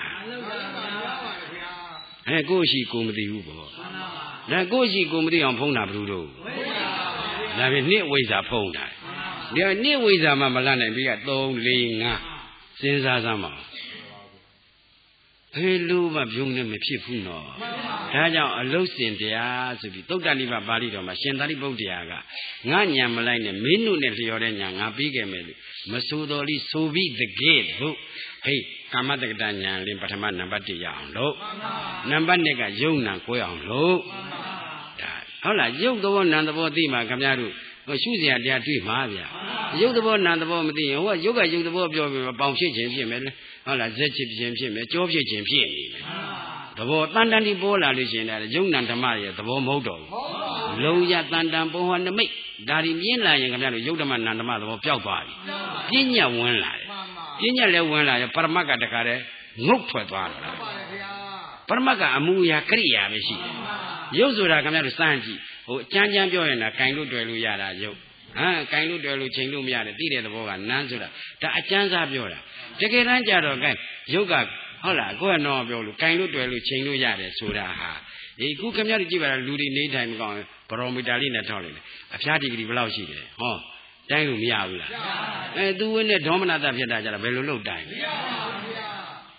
B: အဲကိုရှိကိုမသိဘူးပေါ့ဒါကိုရှိကိုမသိအောင်ဖုံးတာဘယ်လိုလုပ်ဒါဖြင့်နှစ်ဝိဇ္ဇာဖုံးတာဒီနှစ်ဝိဇ္ဇာမှမလတ်နိုင်ပြီကသုံး ၄ ၅စဉ်းစားစမ်းပါဘယ်လိုမှပြုံးနေမဖြစ်ဘူးနော်ဒါကြောင့်အလုတ်စင်တရားဆိုပြီးသုတ္တနိဗ္ဗာန်ပါဠိတော်မှာရှင်သာရိပုတ္တရာကငါညံမလိုက်နဲ့မင်းတို့နဲ့လျော်တဲ့ညာငါပြီးခဲ့မယ်လို့မဆိုတော်လိဆိုပြီးတကယ်လို့ဟေးကာမတက္ကတညာလင်းပထမနံပါတ်တစ်ရအောင်လို့နံပါတ်နှစ်ကယုံနာကိုအောင်လို့ဒါဟုတ်လားယုတ်သဘောနံသဘောသိမှခင်ဗျားတို့ရှုစရာတရားတွေ့မှာဗျာရုပ်သဘောနာမ်သဘောမသိရင်ဟိုကရုပ်ကရုပ်သဘောပြောပြီးပေါင်ဖြစ်ခြင်းဖြစ်မယ်ဟုတ်လားဇက်ဖြစ်ခြင်းဖြစ်မယ်ကြောဖြစ်ခြင်းဖြစ်နေတယ်သဘောတန်တန်ဒီပေါ်လာလို့ရှိရင်လည်းရုပ်နာဓမ္မရဲ့သဘောမဟုတ်တော့ဘူးလုံရတန်တန်ပေါ်ဟောနမိတ်ဒါဒီမြင်လာရင်ခင်ဗျားတို့ရုပ်ဓမ္မနာမ်ဓမ္မသဘောပျောက်သွားပြီပညာဝင်လာတယ်ပညာလည်းဝင်လာတယ်ပရမတ်ကတခါတည်းငုတ်ထွက်သွားတာပရမတ်ကအမှုအရာကရိယာပဲရှိတယ်ရုပ်ဆိုတာခင်ဗျားတို့စမ်းကြည့်ဟိုအကျမ်းကျမ်းပြောရင်တော့ကင်လို့တွေ့လို့ရတာရုပ်ဟမ်ကင်လို့တွေ့လို့ချိန်လို့မရတယ်သိတဲ့သဘောကနန်းဆိုတာဒါအကျမ်းစားပြောတာတကယ်တမ်းကြတော့ကဲရုပ်ကဟုတ်လားကိုယ့်ကတော့ပြောလို့ကင်လို့တွေ့လို့ချိန်လို့ရတယ်ဆိုတာဟာဒီခုခင်ဗျားတို့ကြည့်ပါလားလူတွေနေထိုင်မကောင်းဘရိုမီတာလေးနဲ့ထောက်လိုက်တယ်အဖျားဒီဂရီဘယ်လောက်ရှိတယ်ဟောတိုင်းလို့မရဘူးလားအဲသူဝင်းနဲ့ဒေါမနတာဖြစ်တာကြတော့ဘယ်လိုလုပ်တိုင်းမရပါဘူးဗျာ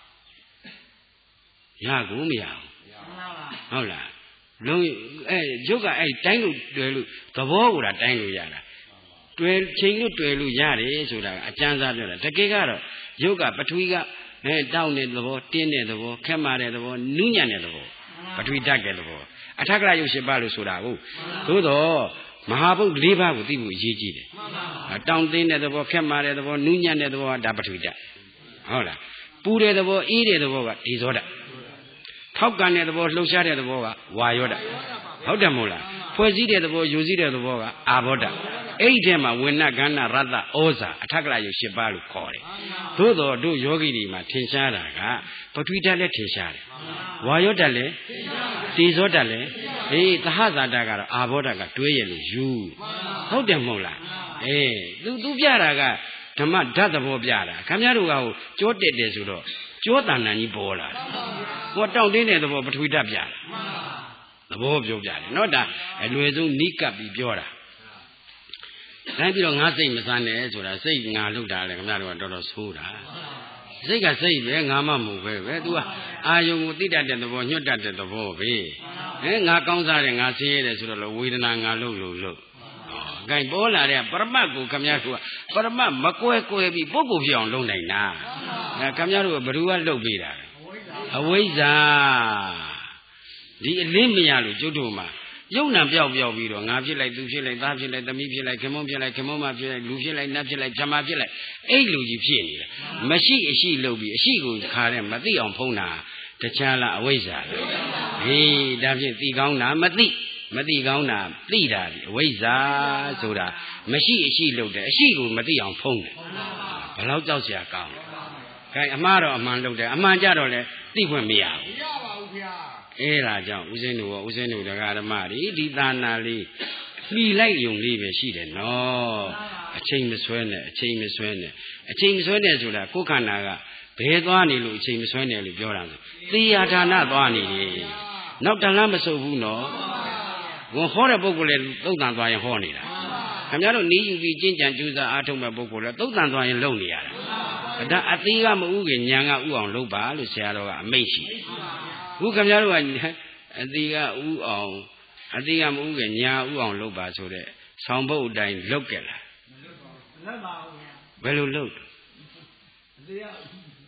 B: ရကူမရဘူးဟုတ်လားလုံးအဲရုပ်ကအဲတိုင်းလို့တွေ့လို့သဘောကိုတာတိုင်းလို့ရတာတွေ့ချိန်လို့တွေ့လို့ရတယ်ဆိုတာအကျမ်းစားပြောတာတကယ်ကတော့ရုပ်ကပထဝီကအဲတောင်းတဲ့သဘောတင်းတဲ့သဘောခက်မာတဲ့သဘောနူးညံ့တဲ့သဘောပထဝီဓာတ်တဲ့သဘောအထက်ကရရုပ်ရှိပါလို့ဆိုတာကိုသို့တော့မဟာဘုတ်၄ပါးကိုသိဖို့အရေးကြီးတယ်တောင်းတင်းတဲ့သဘောခက်မာတဲ့သဘောနူးညံ့တဲ့သဘောဒါပထဝီဓာတ်ဟုတ်လားပူတဲ့သဘောအေးတဲ့သဘောကဒေဇောဓာတ်ထောက်ကန်တဲ့သဘောလှုပ်ရှားတဲ့သဘောကဝါယောဓာတ်ဟုတ်တယ်မို့လားဖွဲ့စည်းတဲ့သဘောယူစည်းတဲ့သဘောကအာဘောဓာတ်အဲ့ဒီထဲမှာဝိနကဏ္ဍရတ္တဩဇာအထက်ကရယုတ်၈ပါးလို့ခေါ်တယ်သို့တော်တို့ယောဂီတွေမှာထင်ရှားတာကပထဝီဓာတ်လည်းထင်ရှားတယ်ဝါယောဓာတ်လည်းတေဇောဓာတ်လည်းအေးသဟဇာတကတော့အာဘောဓာတ်ကတွဲရလို့ယူဟုတ်တယ်မဟုတ်လားအေးသူသူပြတာကဓမ္မဓာတ်သဘောပြတာခင်ဗျားတို့ကဟိုကြောတက်တယ်ဆိုတော့ကြောတန်တန်ကြီးပေါ်လာတယ်ဟိုတောင့်တင်းတဲ့သဘောပထဝီဓာတ်ပြတာသဘောပြောပြတယ်နော်ဒါအလွယ်ဆုံးနိကပ်ပြီးပြောတာတိုင်းပြီးတော့ငါစိတ်မစမ်းနဲ့ဆိုတာစိတ်ငါလောက်တာလေခင်ဗျားတို့ကတော်တော်ဆိုးတာစိတ်ကစိတ်ပဲငါမှမဟုတ်ပဲပဲ तू ကအာယုံကိုသိတတ်တဲ့သဘောညွတ်တတ်တဲ့သဘောပဲဟဲငါကောင်းစားတယ်ငါဆင်းရဲတယ်ဆိုတော့ဝေဒနာငါလို့လို့လို့ဂိုင်ပေါ်လာတဲ့ပရမတ်ကိုခင်ဗျားတို့ကပရမတ်မကွဲကွဲပြီးပုဂ္ဂိုလ်ဖြစ်အောင်လုပ်နိုင်တာအဲခင်ဗျားတို့ကဘယ်သူကလှုပ်ပေးတာအဝိဇ္ဇာဒီအလင်းမရလို့ကျုပ်တို့မှာယုံနာပြောက်ပြောက်ပြီးတော့ငါဖြစ်လိုက်သူဖြစ်လိုက်သားဖြစ်လိုက်သမီးဖြစ်လိုက်ခင်မုန်းဖြစ်လိုက်ခင်မုန်းမဖြစ်လိုက်လူဖြစ်လိုက်နတ်ဖြစ်လိုက်ဇမာဖြစ်လိုက်အဲ့လူကြီးဖြစ်နေတယ်မရှိအရှိလုပ်ပြီးအရှိကိုခါတဲ့မသိအောင်ဖုံးတာတခြားလားအဝိဇ္ဇာလားဟေးဒါဖြင့်သိကောင်းတာမသိမသိကောင်းတာသိတာဒီအဝိဇ္ဇာဆိုတာမရှိအရှိလုပ်တယ်အရှိကိုမသိအောင်ဖုံးတယ်ဘယ်လောက်ကြောက်စရာကောင်းလဲခိုင်အမှားတော့အမှန်လုပ်တယ်အမှန်ကြတော့လေသိခွင့်မရဘူးမရပါဘူးဗျာအဲ့ဒါကြောင့်ဦးဇင်းတို့ရောဦးဇင်းတို့တရားဓမ္မတွေဒီသာနာလေးလှီလိုက်ယုံလေးပဲရှိတယ်နော်အချိန်မဆွဲနဲ့အချိန်မဆွဲနဲ့အချိန်မဆွဲနဲ့ဆိုတာကိုယ်ခန္ဓာကဘယ်သွားနေလို့အချိန်မဆွဲနဲ့လို့ပြောတာလဲသေယာဌာနသွားနေတယ်နောက်တလားမစုပ်ဘူးနော်ဝန်ဟောတဲ့ပုဂ္ဂိုလ်လည်းသုတ်တန်သွားရင်ဟောနေတာခင်ဗျားတို့နေယူပြီးကျင့်ကြံကြိုးစားအားထုတ်မဲ့ပုဂ္ဂိုလ်လည်းသုတ်တန်သွားရင်လုပ်နေရတာဒါအသေးကမဥခင်ညာကဥအောင်လုပ်ပါလို့ဆရာတော်ကအမိန့်ရှိတယ်ခုခင်ဗျားတို့ကအသေးကဥအောင်အသေးကမဥခင်ညာဥအောင်လုပ်ပါဆိုတဲ့ဆောင်းပုတ်အတိုင်းလုပ်ကြလားမလုပ်ပါဘူးဗျာဘယ်လိုလုပ်အသေးကဟ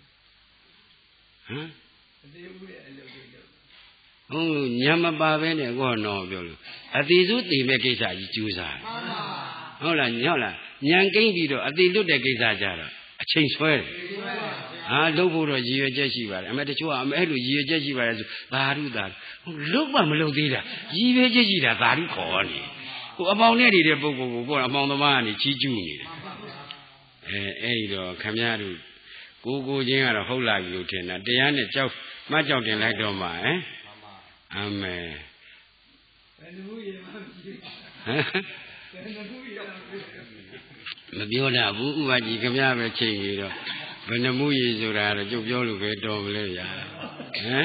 B: မ်အသေးဥရဲ့အလုပ်တွေလုပ်ဟုတ်ညမပါပဲနဲ့ကိုတော့ပြောလို့အသေးစုတည်မဲ့ကိစ္စကြီးကြိုးစားဟုတ်လားညောက်လားညံကိမ့်ပြီးတော့အသေးလွတ်တဲ့ကိစ္စကြတော့အချိန်ဆွဲတယ်ဟာလုပ်ဖို့တော့ရည်ရွယ်ချက်ရှိပါတယ်အမေတချို့ကအမေအဲ့လိုရည်ရွယ်ချက်ရှိပါတယ်ဆိုသာဓုသာလုပ်မှမလုပ်သေးတာရည်ရွယ်ချက်ရှိတာသာဓုခေါ်နေဟိုအပေါင်းနဲ့နေတဲ့ပုဂ္ဂိုလ်ကိုကိုယ်အပေါင်းသမားကနေချီးကျူးနေတယ်အဲအဲ့ဒီတော့ခမည်းတော်ကိုကိုချင်းကတော့ဟုတ်လာပြီလို့ထင်တာတရားနဲ့ကြောက်မှကြောက်တင်လိုက်တော့မှဟမ်အမေဘယ်လိုရေမှမရှိဟမ်ဘယ်လိုရေမပြောတာဘူးဥပကြီးခမည်းပဲချိန်ပြီးတော့ဘယ်နှမှုရေဆိုတာတော့ကျုပ်ပြောလို့ပဲတော်မလဲဗျာဟမ်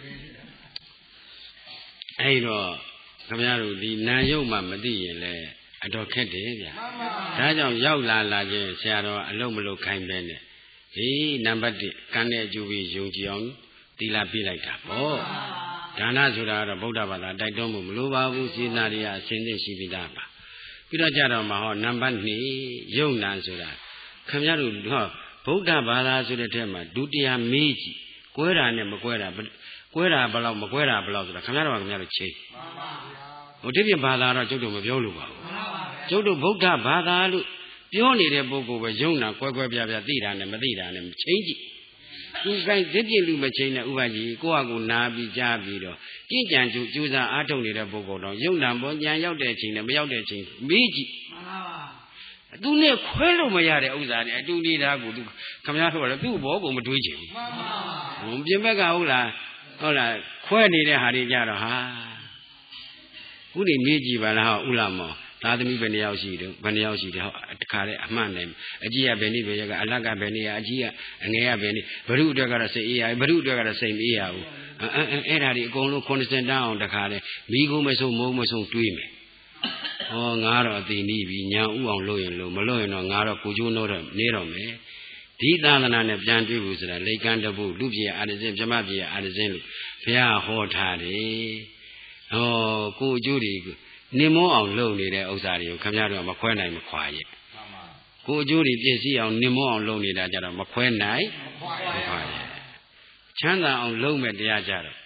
B: အဲ့တော့ခမည်းတို့ဒီနာယုတ်မှမသိရင်လည်းအတော်ခက်တယ်ဗျာဒါကြောင့်ရောက်လာလာချင်းဆရာတော်အလုံးမလို့ခိုင်းပဲနဲ့ဟေးနံပါတ်တစ်ကံတဲ့အကျိုးပြီးယုံကြည်အောင်တသီလပြည့်လိုက်တာပေါ့ဒါနဆိုတာကတော့ဗုဒ္ဓဘာသာတိုက်တွန်းမှုမလိုပါဘူးစေနာရိယအစဉ်သင့်ရှိပြီးသားပါပြီးတော့ကြတော့မှဟောနံပါတ်နှစ်ယုံနာဆိုတာခင်ဗျားတို့ဟောဗုဒ္ဓဘာသာဆိုတဲ့ထဲမှာဒုတိယမေးကြည့်ကွဲတာနဲ့မကွဲတာကွဲတာဘယ်လောက်မကွဲတာဘယ်လောက်ဆိုတာခင်ဗျားတို့ကခင်ဗျားတို့ချိန်ဟိုဒီပြင်ဘာသာတော့ကျုပ်တို့မပြောလို့ပါဘူးကျုပ်တို့ဗုဒ္ဓဘာသာလို့ပြောနေတဲ့ပုဂ္ဂိုလ်ပဲယုံနာကွဲကွဲပြားပြားသိတာနဲ့မသိတာနဲ့ချိန်ကြည့်သူကိုင်းဒီပြည့်လူမချိန်နဲ့ဥပကြီးကိုယ့်ဟာကိုယ်နာပြီးကြားပြီးတော့ကြင်ကြံကြိုးကြိုးစားအားထုတ်နေတဲ့ပုဂ္ဂိုလ်တော့ယုံနာပေါ်ကြံရောက်တဲ့ချိန်နဲ့မရောက်တဲ့ချိန်မေးကြည့်မှန်ပါပါသူနဲ့ခွဲလို့မရတဲ့ဥစ္စာနဲ့အတူနေတာကိုသူခမရထုတ်တယ်သူ့ဘောကိုမတွေးချင်ဘူးမှန်ပါပါပြင်ဘက်ကဟုတ်လားဟုတ်လားခွဲနေတဲ့ဟာတွေကြတော့ဟာခုနေမေးကြည့်ပါလားဟုတ်လားမောသာသမီဘယ်နှယောက်ရှိတယ်ဘယ်နှယောက်ရှိတယ်ဟောတခါလေအမှန်နဲ့အကြီးကဘယ်နည်းပဲကအလတ်ကဘယ်နည်းအကြီးကအငယ်ကဘယ်နည်းဘုရုအတွက်ကတော့စိတ်အေးရဘုရုအတွက်ကတော့စိတ်မအေးရဘူးအဲအဲ့ဒါဒီအကုန်လုံး80တန်းအောင်တခါလေမိကိုမဆုံးမုံမဆုံးတွေးမယ်ဟောငါတော့အသေးနီးပြီညာဥအောင်လို့ရင်လို့မလို့ရင်တော့ငါတော့ကိုကျိုးနှောတော့နေတော့မယ်ဒီသာသနာနဲ့ပြန်တွေ့ဘူးဆိုတာလေကံတပုလူပြေအာရဇင်းပြမပြေအာရဇင်းလို့ဘုရားဟောထားတယ်ဟောကိုကျိုးတွေနင်မောအောင်လုပ်နေတဲ့ဥစ္စာတွေကိုခင်ဗျားတို့ကမခွဲနိုင်မခွာရဲ့ကိုအကျိုးတွေပြည့်စည်အောင်နင်မောအောင်လုပ်နေတာကြတော့မခွဲနိုင်မခွာရဲ့ချမ်းသာအောင်လုပ်မဲ့တရားကြတော့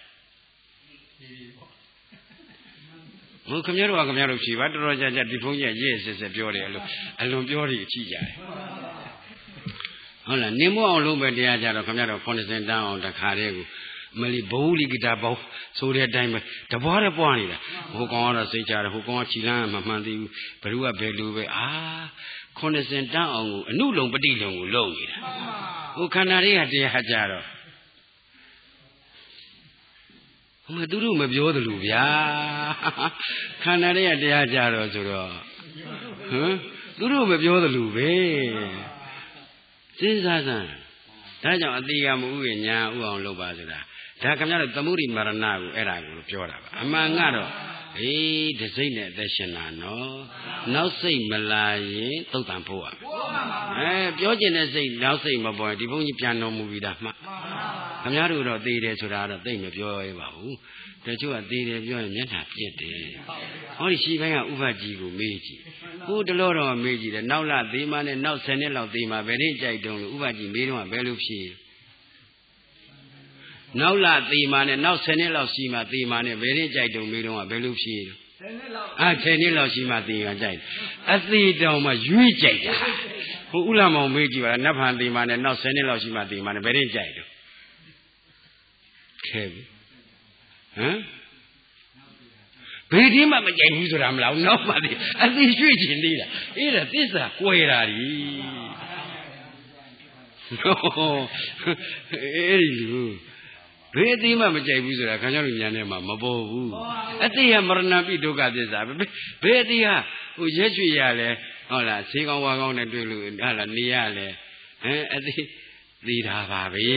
B: ဟိုခင်ဗျားတို့ကခင်ဗျားတို့ဖြေပါတော်တော်ကြာကြာဒီဘုန်းကြီးကရေးစစ်စစ်ပြောတယ်အလိုအလွန်ပြောတယ်အကြည့်ကြတယ်ဟုတ်လားနင်မောအောင်လုပ်မဲ့တရားကြတော့ခင်ဗျားတို့80တန်းအောင်တခါတည်းကိုမလီဘိုးလီဂီတာပေါဆိုတဲ့အတိုင်းပဲတပွားတပွားနေတာဟိုကောင်ကတော့စိတ်ကြတယ်ဟိုကောင်ကခြိလန်းမမှန်သေးဘူးဘ누구ကဘယ်လိုပဲအာ80တန်းအောင်ကိုအနုလုံပฏิလုံကိုလုပ်နေတာဟိုခန္ဓာတွေကတရားကြတော့ဟိုမသူတို့မပြောသလိုဗျာခန္ဓာတွေကတရားကြတော့ဆိုတော့ဟမ်သူတို့မပြောသလိုပဲစဉ်းစားစမ်းဒါကြောင့်အတိကမဥရညာဥအောင်လုပ်ပါဆိုတာဒါခင်ဗျားတို့သမုဒိမရဏကိုအဲ့ဒါကိုပြောတာပါအမှန်ကတော့အေးတစိမ့်နဲ့အသက်ရှင်တာနော်နောက်စိတ်မလာရင်သုတ်တံဖို့ရမယ်အဲပြောကျင်တဲ့စိတ်နောက်စိတ်မပေါ်ရင်ဒီဘုန်းကြီးပြန်တော်မူပြီးသားမှခင်ဗျားတို့တော့သိတယ်ဆိုတာတော့သိမပြောရပါဘူးတချို့ကသိတယ်ပြောရင်မျက်နှာပြက်တယ်ဟောဒီရှိပိုင်းကဥပကြီးကိုမေးကြည့်ဟိုတလို့တော့မေးကြည့်တယ်နောက်လာသေးမှနဲ့နောက်ဆယ်နှစ်လောက်သေးမှဘယ်ရင်ကြိုက်တုံးလို့ဥပကြီးမေးတော့ဘယ်လိုဖြေနောက်လာသေးမှနဲ့နောက်ဆယ်နှစ်လောက်ရှိမှသေးမှနဲ့ဘယ်ရင်ကြိုက်တုံးမေးတော့ဘယ်လိုဖြေဆယ်နှစ်လောက်အဲဆယ်နှစ်လောက်ရှိမှသေးမှကြိုက်အသေးတောင်မှရွေးကြိုက်တာဟိုဥလာမောင်မေးကြည့်ပါလားနတ်ဖန်သေးမှနဲ့နောက်ဆယ်နှစ်လောက်ရှိမှသေးမှနဲ့ဘယ်ရင်ကြိုက်တုံးခဲပြီဟမ်ဘယ်ဒီမှမကြိုက်ဘူးဆိုတာမလားနောက်မှသိအသိရွှေ့ချင်သေးတာအဲ့ဒါသစ္စာကွဲတာဒီအဲ့ဒီလူဘယ်အသိမှမကြိုက်ဘူးဆိုတာခံကြောက်လူညာထဲမှာမပေါ်ဘူးအသိကမရဏပိဒုက္ခသစ္စာဘယ်အသိကဟိုရက်ရွှေ့ရလဲဟုတ်လားဈေးကောင်းဝါကောင်းနဲ့တွေ့လို့ဟုတ်လားနေရလဲဟမ်အသိသိတာပါပဲ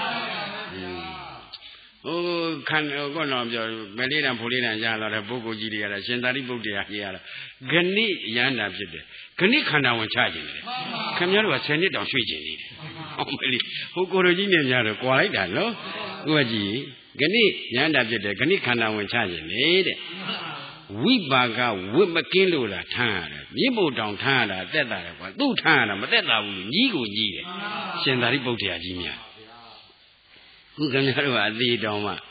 B: ဟိုခန္ဓာကတော့ပြောမလေးတံဖိုလေးတံရလာတဲ့ပုဂ္ဂိုလ်ကြီးတွေကတော့ရှင်သာရိပုတ္တရာကြီးကတော့ဂဏိရန္တာဖြစ်တယ်ဂဏိခန္ဓာဝင်ချခြင်းတယ်ခင်ဗျားတို့ကဆယ်နှစ်တောင်ရွှေ့ခြင်းနေတယ်ဟုတ်မလေးဟိုကိုရိုကြီးနဲ့များတော့ကြွာလိုက်တာနော်ကိုကကြီးဂဏိရန္တာဖြစ်တယ်ဂဏိခန္ဓာဝင်ချခြင်းနေတဲ့ဝိပါကဝိမကင်းလို့လားထမ်းရတယ်မြင့်ဖို့တောင်ထမ်းရတာတက်တာလေကွာသူ့ထမ်းရတာမတက်တာဘူးညီးကိုညီးတယ်ရှင်သာရိပုတ္တရာကြီးများခုခင်ဗျားတို့ကအသေးတောင်မှ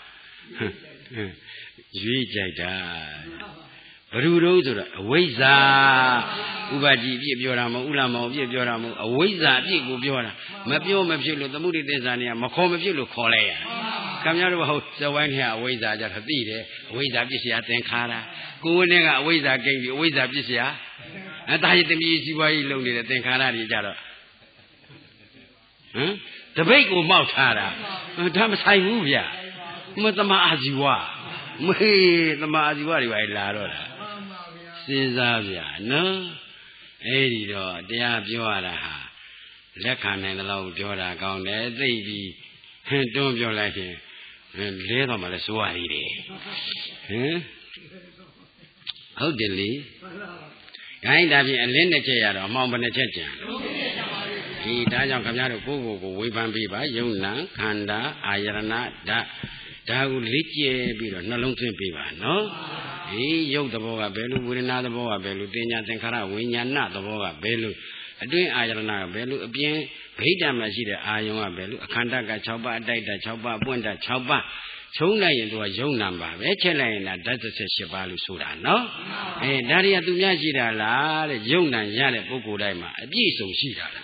B: ရွေးကြိုက်တာဘ누구တို့ဆိုတော့အဝိဇ္ဇာဥပကြီးအပြည့်ပြောတာမဟုတ်ဥလာမောင်အပြည့်ပြောတာမဟုတ်အဝိဇ္ဇာအပြည့်ကိုပြောတာမပြောမဖြစ်လို့သမုဒိသစ္စာနေရမခေါ်မဖြစ်လို့ခေါ်လိုက်ရခင်ဗျားတို့ဟုတ်ဇဝိုင်းထဲကအဝိဇ္ဇာကြတော့သိတယ်အဝိဇ္ဇာပြစ်စရာသင်္ခါရကိုယ်ဝင်းထဲကအဝိဇ္ဇာကိန်းပြီးအဝိဇ္ဇာပြစ်စရာအတားရတမီစီပွားကြီးလုံနေတဲ့သင်္ခါရတွေကြတော့ဟမ်တပိတ်ကိုမောက်ထားတာဒါမဆိုင်ဘူးဗျမသမအာဇီဝမေးသမအာဇီဝတွေပါလာတော့တာစဉ်းစားဗျာနော်အဲ့ဒီတော့တရားပြောရတာဟာလက်ခံနိုင်တဲ့လောက်ပြောတာကောင်းတယ်သိပြီးဟင်တွန်းပြောလိုက်ရင်လဲတော့မှလည်းစိုးရည်တယ်ဟင်ဟုတ်တယ်လေခိုင်းဒါဖြင့်အလင်းတစ်ချက်ရတော့အမှောင်ဘယ်နှချက်ကြံဟဒီဒါကြောင့်ခင်ဗျားတို့ကိုယ်ကိုယ်ကိုဝေဖန်ပေးပါယုံနာခန္ဓာအာယရဏဓာတ်ဒါကိုလက်ကျဲပြီးတော့နှလုံးသွင်းပေးပါနော်ဒီရုပ်သဘောကဘယ်လိုဝေဒနာသဘောကဘယ်လိုတင်ညာသင်္ခါရဝိညာဏသဘောကဘယ်လိုအတွင်းအာယရဏကဘယ်လိုအပြင်ဗိဓာမှာရှိတဲ့အာယုံကဘယ်လိုအခန္ဓာက၆ပါးအတိုက်တာ၆ပါးအပွင့်တာ၆ပါးချုံလိုက်ရင်သူကယုံနာပါပဲချက်လိုက်ရင်ဓာတ်၁၈ပါးလို့ဆိုတာနော်အဲဒါတွေကသူများရှိတာလားတဲ့ယုံနာရတဲ့ပုဂ္ဂိုလ်တိုင်းမှာအပြည့်စုံရှိတာလား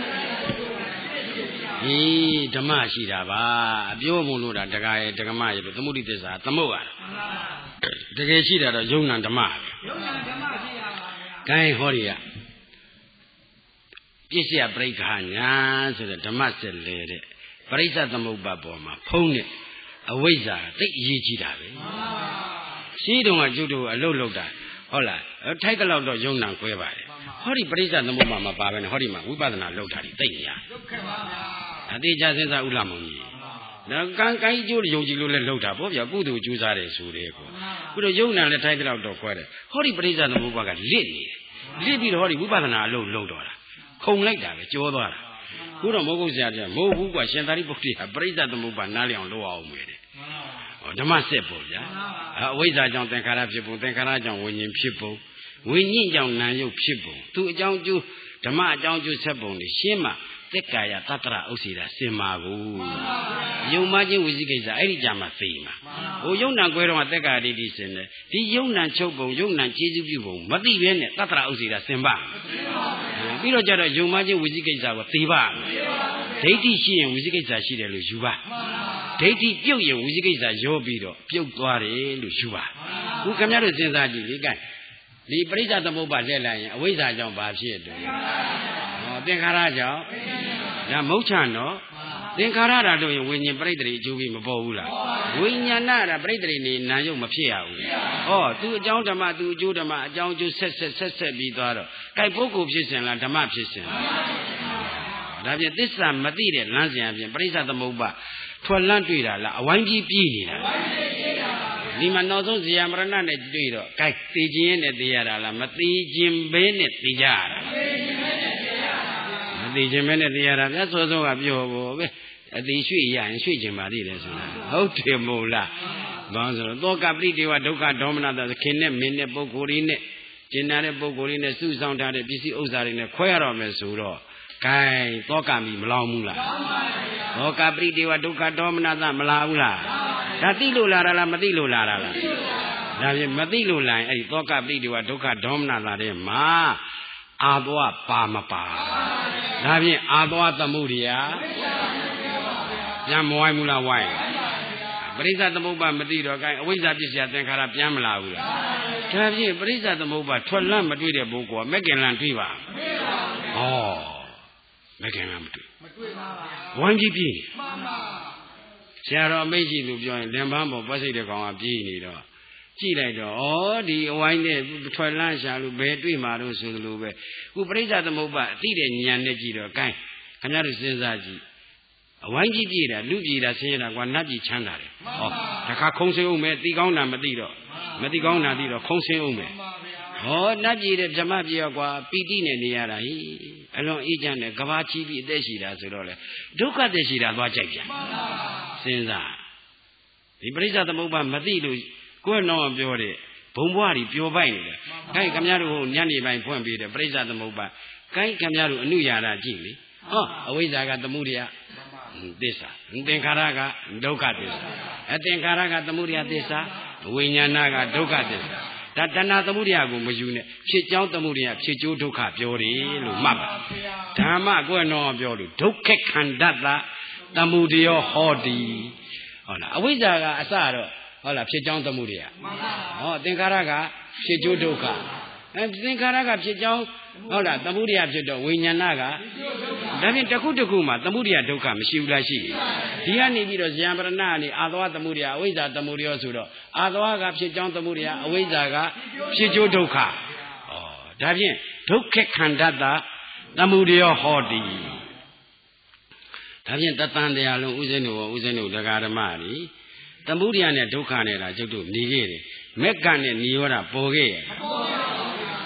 B: ဒီဓမ္မရှိတာပါအပြောမလို့တာတက္ကရာတက္ကမရေသမုဒိသစ္စာသမုတ်ရတကယ်ရှိတာတော့ယုံနာဓမ္မပဲယုံနာဓမ္မရှိတာပါဗျာ gain ဟောရီကပြည့်စရာပရိက္ခာညာဆိုတဲ့ဓမ္မစက်လေတဲ့ပရိစ္ဆသမုပ္ပါပေါ်မှာဖုံးတဲ့အဝိဇ္ဇာသိအရေးကြီးတာပဲရှိတုန်းကကျုပ်တို့အလုတ်လုတ်တာဟုတ်လားထိုက်ကလောက်တော့ယုံနာကွဲပါတယ်ဟောဒီပရိစ္ဆသမုပ္ပါမှာပါပဲနဲ့ဟောဒီမှာဝိပဿနာလုတ်တာဒီသိနေရလုတ်ခဲ့ပါဗျာအတိအကျစဉ်းစားဥလာမောင်ကြီးဒါကံကိုင်းကျိုးယုံကြည်လို့လည်းလုတ်တာပေါ့ဗျာကုသိုလ်ကျူးစားတယ်ဆိုတယ်ကွာခုတော့ယုံနာလည်းထိုက်တဲ့လောက်တော့ကွဲတယ်ဟောဒီပရိစ္ဆသမုပ္ပါကလစ်နေတယ်လစ်ပြီးတော့ဟောဒီဝိပဿနာအလုတ်လုတ်တော့တာခုံလိုက်တာပဲကြောသွားတာခုတော့မိုးကုတ်ဆရာပြမိုးဘူးကွာရှင်သာရိပုတ္တရာပရိစ္ဆသမုပ္ပါနားလည်အောင်လုပ်အောင်မယ်တဲ့ဟောဓမ္မစစ်ပေါ့ဗျာအဝိဇ္ဇာကြောင့်သင်္ခါရဖြစ်ပုံသင်္ခါရကြောင့်ဝိညာဉ်ဖြစ်ပုံဝိညာဉ်ကြောင့်နာယုတ်ဖြစ်ပုံသူအကြောင်းကျိုးဓမ္မအကြောင်းကျိုးဆက်ပုံတွေရှင်းမှသက္ကာယတတ္တရဥစ္စေတာစင်မာကိုယုံမချင်းဝိသိကိစ္စအဲ့ဒီကြမှာသိမှာဟိုယုံနံကွဲတော့သက္ကာဒိဋ္ဌိစင်တယ်ဒီယုံနံချုပ်ပုံယုံနံကျေစုပြုပုံမသိဘဲနဲ့တတ္တရဥစ္စေတာစင်ပါပြီးတော့ကြတော့ယုံမချင်းဝိသိကိစ္စကိုသိပါဒိဋ္ဌိရှိရင်ဝိသိကိစ္စရှိတယ်လို့ယူပါဒိဋ္ဌိပြုတ်ရင်ဝိသိကိစ္စရောပြီးတော့ပြုတ်သွားတယ်လို့ယူပါခုခင်ဗျားတို့စဉ်းစားကြည့်လေကဲဒီပရိစ္ဆသမုပ္ပါလက်လိုက်ရင်အဝိဇ္ဇာကြောင့်ဘာဖြစ်တယ်ဟောသင်္ခါရကြောင့်ဒါမုတ်ချနော်သင်္ခါရတာတို့ရင်ဝိညာဉ်ပရိတ္တိအကျိုးပြီးမပေါ်ဘူးလားဝိညာဏတာပရိတ္တိနေနာယုတ်မဖြစ်ရဘူးဟောသူအကြောင်းဓမ္မသူအကျိုးဓမ္မအကြောင်းအကျိုးဆက်ဆက်ဆက်ဆက်ပြီးသွားတော့ကဲပုဂ္ဂိုလ်ဖြစ်စဉ်လားဓမ္မဖြစ်စဉ်လားဒါဖြင့်သစ္စာမသိတဲ့လမ်းစဉ်အပြင်ပရိစ္ဆသမုပ္ပါထွက်လန်းတွေ့တာလားအဝိုင်းကြီးပြေးနေတာဒီမှာနောက်ဆုံးဇေယမရဏနဲ့တွေ့တော့ကဲသိခြင်းနဲ့သိရတာလားမသိခြင်းပဲနဲ့သိကြရတာမသိခြင်းပဲနဲ့သိရတာဗျာစောစောကပြောဖို့ပဲအတိရွှေ့ရရင်ရွှေ့ခြင်းပါသေးတယ်ဆိုတာဟုတ်တယ်မို့လားဘာလို့ဆိုတော့သောကပရိဒေဝဒုက္ခဒေါမနတာခင်နဲ့မင်းနဲ့ပုဂ္ဂိုလ်တွေနဲ့ကျင်နာတဲ့ပုဂ္ဂိုလ်တွေနဲ့စုဆောင်ထားတဲ့ပစ္စည်းဥစ္စာတွေနဲ့ခွဲရတော့မယ်ဆိုတော့ကဲသောကမီမလောင်ဘူးလားသောကပရိဒေဝဒုက္ခဒေါမနတာမလာဘူးလားဒါသိလို့လာတာလားမသိလို့လာတာလားဒါဖြင့်မသိလို့လာရင်အဲ့ဒီသောကပရိဒေဝဒုက္ခဒေါမနတာတဲ့မှာအာသွားပါမပါဒါဖြင့်အာသွားသမှုရိယပြန်မဝိုင်းဘူးလားဝိုင်းပရိစ္ဆသမုပ္ပါမသိတော့ gain အဝိဇ္ဇာပစ္စယသင်္ခါရပြန်မလာဘူးလားဒါဖြင့်ပရိစ္ဆသမုပ္ပါထွက်လန့်မတွေ့တဲ့ပုဂ္ဂိုလ်ကမက်ကင်လန့်တွေ့ပါမတွေ့ပါဘူးဩမက်ကင်လန့်မတွေ့မတွေ့ပါဘူးဝိုင်းကြည့်ပြီမှန်ပါဆရာတော်အမိတ်ရှိသူပြောရင်လင်ပန်းပေါ်ပတ်စိတ်တဲ့ကောင်ကပြေးနေတော့ကြည့်လိုက်တော့ဩဒီအဝိုင်းနဲ့ထွက်လန့်ရှာလို့ဘယ်တွေ့မှာလို့ဆိုလိုပဲခုပရိစ္ဆသမုပ္ပါအတိတဲ့ဉာဏ်နဲ့ကြည့်တော့ gain ခင်ဗျားတို့စဉ်းစားကြည့်အဝိုင်းကြီးပြေးတာလူပြေးတာဆင်းရဲတာကွာနတ်ပြည်ချမ်းသာတယ်ဟောတခါခုံဆင်းအောင်မယ်တီကောင်းတာမသိတော့မသိကောင်းတာသိတော့ခုံဆင်းအောင်မယ်ဟောနတ်ပြည်တဲ့ဗြဟ္မပြည်ရောကွာပီတိနဲ့နေရတာဟိအလွန်အေးချမ်းတယ်ကဘာချီပြီးအသက်ရှိတာဆိုတော့လေဒုက္ခသက်ရှိတာသွားကြိုက်ပြန်စဉ်းစားဒီပရိစ္ဆသမုပ္ပါမသိလို့ကိုယ်တော့ပြောတယ်ဘုံဘွားကြီးပျော်ပိုက်နေတယ်ခိုင်းခင်ဗျားတို့ဟိုညနေပိုင်းဖွင့်ပေးတယ်ပရိစ္ဆသမုပ္ပါခိုင်းခင်ဗျားတို့အနုရာတာကြည့်လေဟောအဝိဇ္ဇာကသမှုရိယသစ္စာသင်္ခါရကဒုက္ခသစ္စာအသင်္ခါရကသမှုရိယသစ္စာဝိညာဏကဒုက္ခသစ္စာဒါတဏှာသမှုရိယကိုမယူနဲ့ဖြစ်ကြောင်းသမှုရိယဖြစ်ကျိုးဒုက္ခပြောတယ်လို့မှတ်ပါဓမ္မကွယ်တော်ပြောလို့ဒုက္ခခန္ဓတ္တသမှုရိယဟောတိဟုတ်လားအဝိဇ္ဇာကအစတော့ဟုတ်လားဖြစ်ကြောင်းသမှုရိယဟောသင်္ခါရကဖြစ်ကျိုးဒုက္ခအဲသင်္ခါရကဖြစ်ကြောင်းဟုတ်လားသမှုရိယဖြစ်တော့ဝိညာဏကဒါဖြင့်တစ်ခုတစ်ခုမှာသမှုရိယဒုက္ခမရှိဘူးလားရှိဒီကနေပြီးတော့ဇယံပရဏကနေအာသဝသမှုရိယအဝိဇ္ဇာသမှုရိယဆိုတော့အာသဝကဖြစ်ကြောင်းသမှုရိယအဝိဇ္ဇာကဖြစ်ကျိုးဒုက္ခဩဒါဖြင့်ဒုက္ခခန္ဓတ္တသမှုရိယဟောတိဒါဖြင့်တသံတရားလုံးဥစဉ်တို့ဥစဉ်တို့ဒကာဓမ္မတွေသမှုရိယနဲ့ဒုက္ခနဲ့တာကျုပ်တို့နေခဲ့တယ်မက်ကနဲ့နိရောဓပေါ်ခဲ့ရဲ့